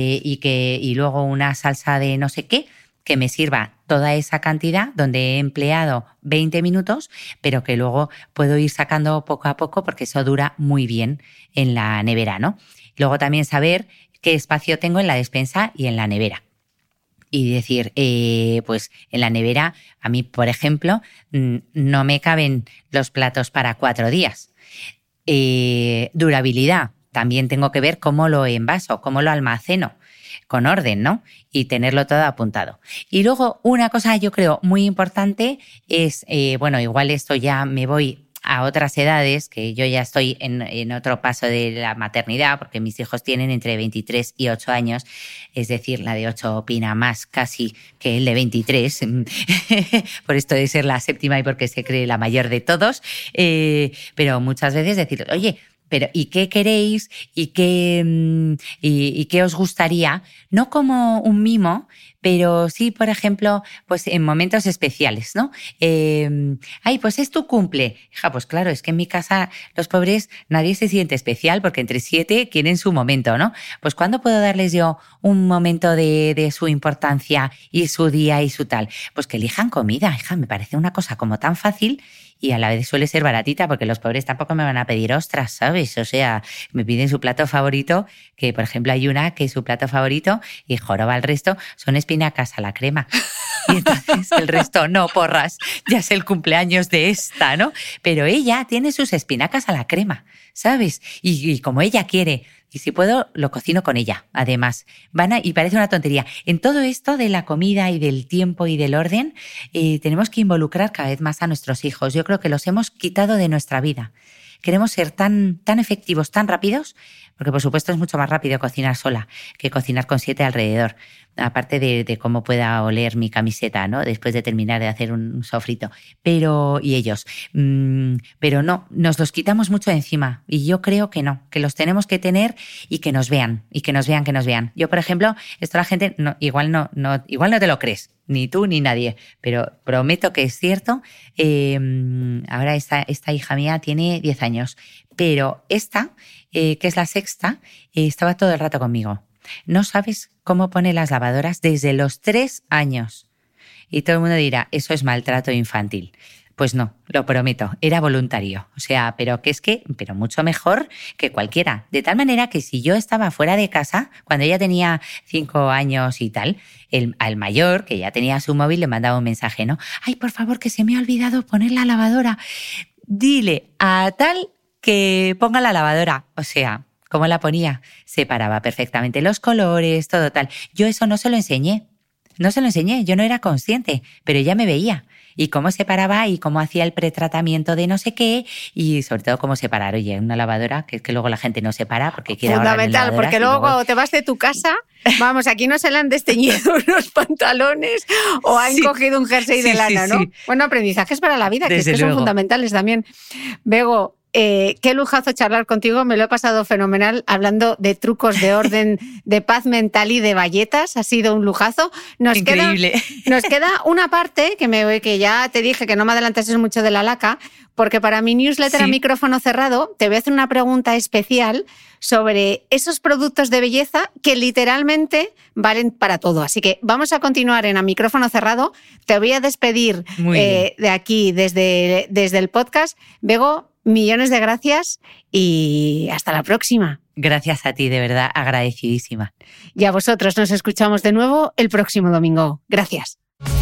y luego una salsa de no sé qué, que me sirva toda esa cantidad, donde he empleado 20 minutos, pero que luego puedo ir sacando poco a poco porque eso dura muy bien en la nevera, ¿no? Luego también saber qué espacio tengo en la despensa y en la nevera. Y decir, pues en la nevera, a mí, por ejemplo, no me caben los platos para 4 días. Durabilidad, también tengo que ver cómo lo envaso, cómo lo almaceno, con orden, ¿no? Y tenerlo todo apuntado. Y luego una cosa yo creo muy importante es, bueno, igual esto ya me voy a otras edades, que yo ya estoy en otro paso de la maternidad, porque mis hijos tienen entre 23 y 8 años, es decir, la de 8 opina más casi que el de 23, por esto de ser la séptima y porque se cree la mayor de todos, pero muchas veces decir, oye, pero ¿y qué queréis? ¿Y qué os gustaría? No como un mimo, pero sí, por ejemplo, pues en momentos especiales, ¿no? Ay, pues es tu cumple. Hija, pues claro, es que en mi casa los pobres nadie se siente especial porque entre 7 quieren su momento, ¿no? Pues ¿cuándo puedo darles yo un momento de su importancia y su día y su tal? Pues que elijan comida, hija, me parece una cosa como tan fácil y a la vez suele ser baratita porque los pobres tampoco me van a pedir ostras, ¿sabes? O sea, me piden su plato favorito, que por ejemplo hay una que su plato favorito y joroba al resto son espinacas a la crema. Y entonces el resto, no, porras, ya es el cumpleaños de esta, ¿no? Pero ella tiene sus espinacas a la crema, ¿sabes? Y como ella quiere, y si puedo, lo cocino con ella, además. Y parece una tontería. En todo esto de la comida y del tiempo y del orden, tenemos que involucrar cada vez más a nuestros hijos. Yo creo que los hemos quitado de nuestra vida. Queremos ser tan efectivos, tan rápidos, porque por supuesto es mucho más rápido cocinar sola que cocinar con 7 alrededor. Aparte de cómo pueda oler mi camiseta, ¿no? Después de terminar de hacer un sofrito. Pero no, nos los quitamos mucho de encima. Y yo creo que no, que los tenemos que tener y que nos vean, que nos vean. Yo, por ejemplo, esto la gente igual no te lo crees, ni tú ni nadie, pero prometo que es cierto. Ahora esta hija mía tiene 10 años, Pero esta, que es la sexta, estaba todo el rato conmigo. No sabes cómo pone las lavadoras desde los 3 años. Y todo el mundo dirá, eso es maltrato infantil. Pues no, lo prometo, era voluntario. O sea, pero mucho mejor que cualquiera. De tal manera que si yo estaba fuera de casa, cuando ella tenía 5 años y tal, al mayor, que ya tenía su móvil, le mandaba un mensaje, ¿no? Ay, por favor, que se me ha olvidado poner la lavadora. Dile a tal que ponga la lavadora. O sea, ¿cómo la ponía? Separaba perfectamente los colores, todo tal. Yo eso no se lo enseñé. Yo no era consciente, pero ella me veía. Y cómo separaba y cómo hacía el pretratamiento de no sé qué y sobre todo cómo separar. Oye, una lavadora, que es que luego la gente no separa porque quiere ahorrar en lavadoras. Fundamental, porque luego cuando te vas de tu casa, vamos, aquí no se le han desteñido unos pantalones o han cogido un jersey de lana, ¿no? Bueno, aprendizajes para la vida, que son fundamentales también. Bego, qué lujazo charlar contigo, me lo he pasado fenomenal hablando de trucos de orden, de paz mental y de bayetas, ha sido un lujazo. Increíble. Nos queda una parte que ya te dije que no me adelantases mucho de la laca, porque para mi newsletter a micrófono cerrado te voy a hacer una pregunta especial sobre esos productos de belleza que literalmente valen para todo. Así que vamos a continuar en a micrófono cerrado. Te voy a despedir de aquí desde el podcast. Bego, millones de gracias y hasta la próxima. Gracias a ti, de verdad, agradecidísima. Y a vosotros, nos escuchamos de nuevo el próximo domingo. Gracias.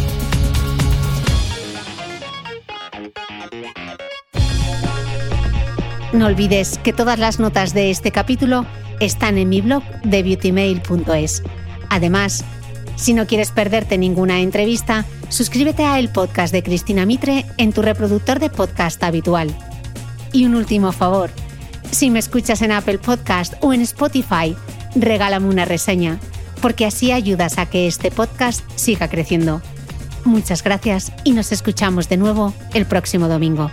No olvides que todas las notas de este capítulo están en mi blog de beautymail.es. Además, si no quieres perderte ninguna entrevista, suscríbete a el podcast de Cristina Mitre en tu reproductor de podcast habitual. Y un último favor, si me escuchas en Apple Podcast o en Spotify, regálame una reseña, porque así ayudas a que este podcast siga creciendo. Muchas gracias y nos escuchamos de nuevo el próximo domingo.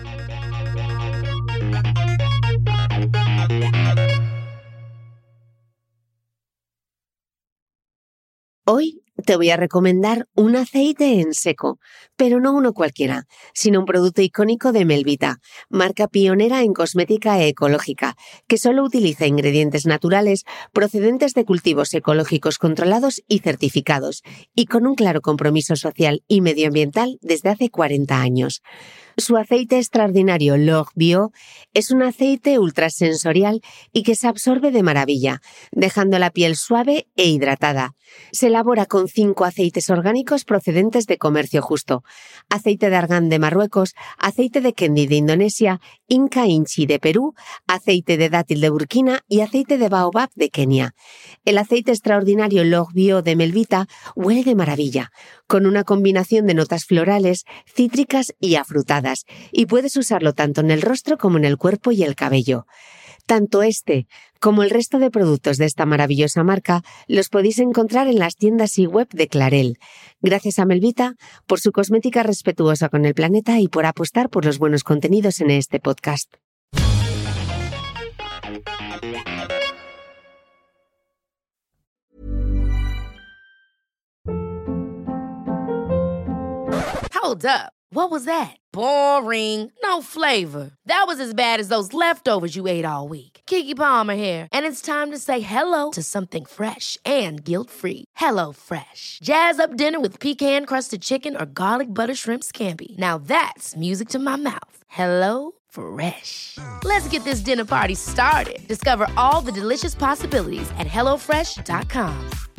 Hoy te voy a recomendar un aceite en seco, pero no uno cualquiera, sino un producto icónico de Melvita, marca pionera en cosmética ecológica, que solo utiliza ingredientes naturales procedentes de cultivos ecológicos controlados y certificados, y con un claro compromiso social y medioambiental desde hace 40 años. Su aceite extraordinario Log Bio es un aceite ultrasensorial y que se absorbe de maravilla, dejando la piel suave e hidratada. Se elabora con 5 aceites orgánicos procedentes de comercio justo: aceite de argán de Marruecos, aceite de kendi de Indonesia, Inca Inchi de Perú, aceite de dátil de Burkina y aceite de baobab de Kenia. El aceite extraordinario Log Bio de Melvita huele de maravilla, con una combinación de notas florales, cítricas y afrutadas, y puedes usarlo tanto en el rostro como en el cuerpo y el cabello. Tanto este como el resto de productos de esta maravillosa marca los podéis encontrar en las tiendas y web de Clarel. Gracias a Melvita por su cosmética respetuosa con el planeta y por apostar por los buenos contenidos en este podcast. Hold up. What was that? Boring. No flavor. That was as bad as those leftovers you ate all week. Keke Palmer here, and it's time to say hello to something fresh and guilt-free. Hello Fresh. Jazz up dinner with pecan-crusted chicken or garlic butter shrimp scampi. Now that's music to my mouth. Hello Fresh. Let's get this dinner party started. Discover all the delicious possibilities at HelloFresh.com.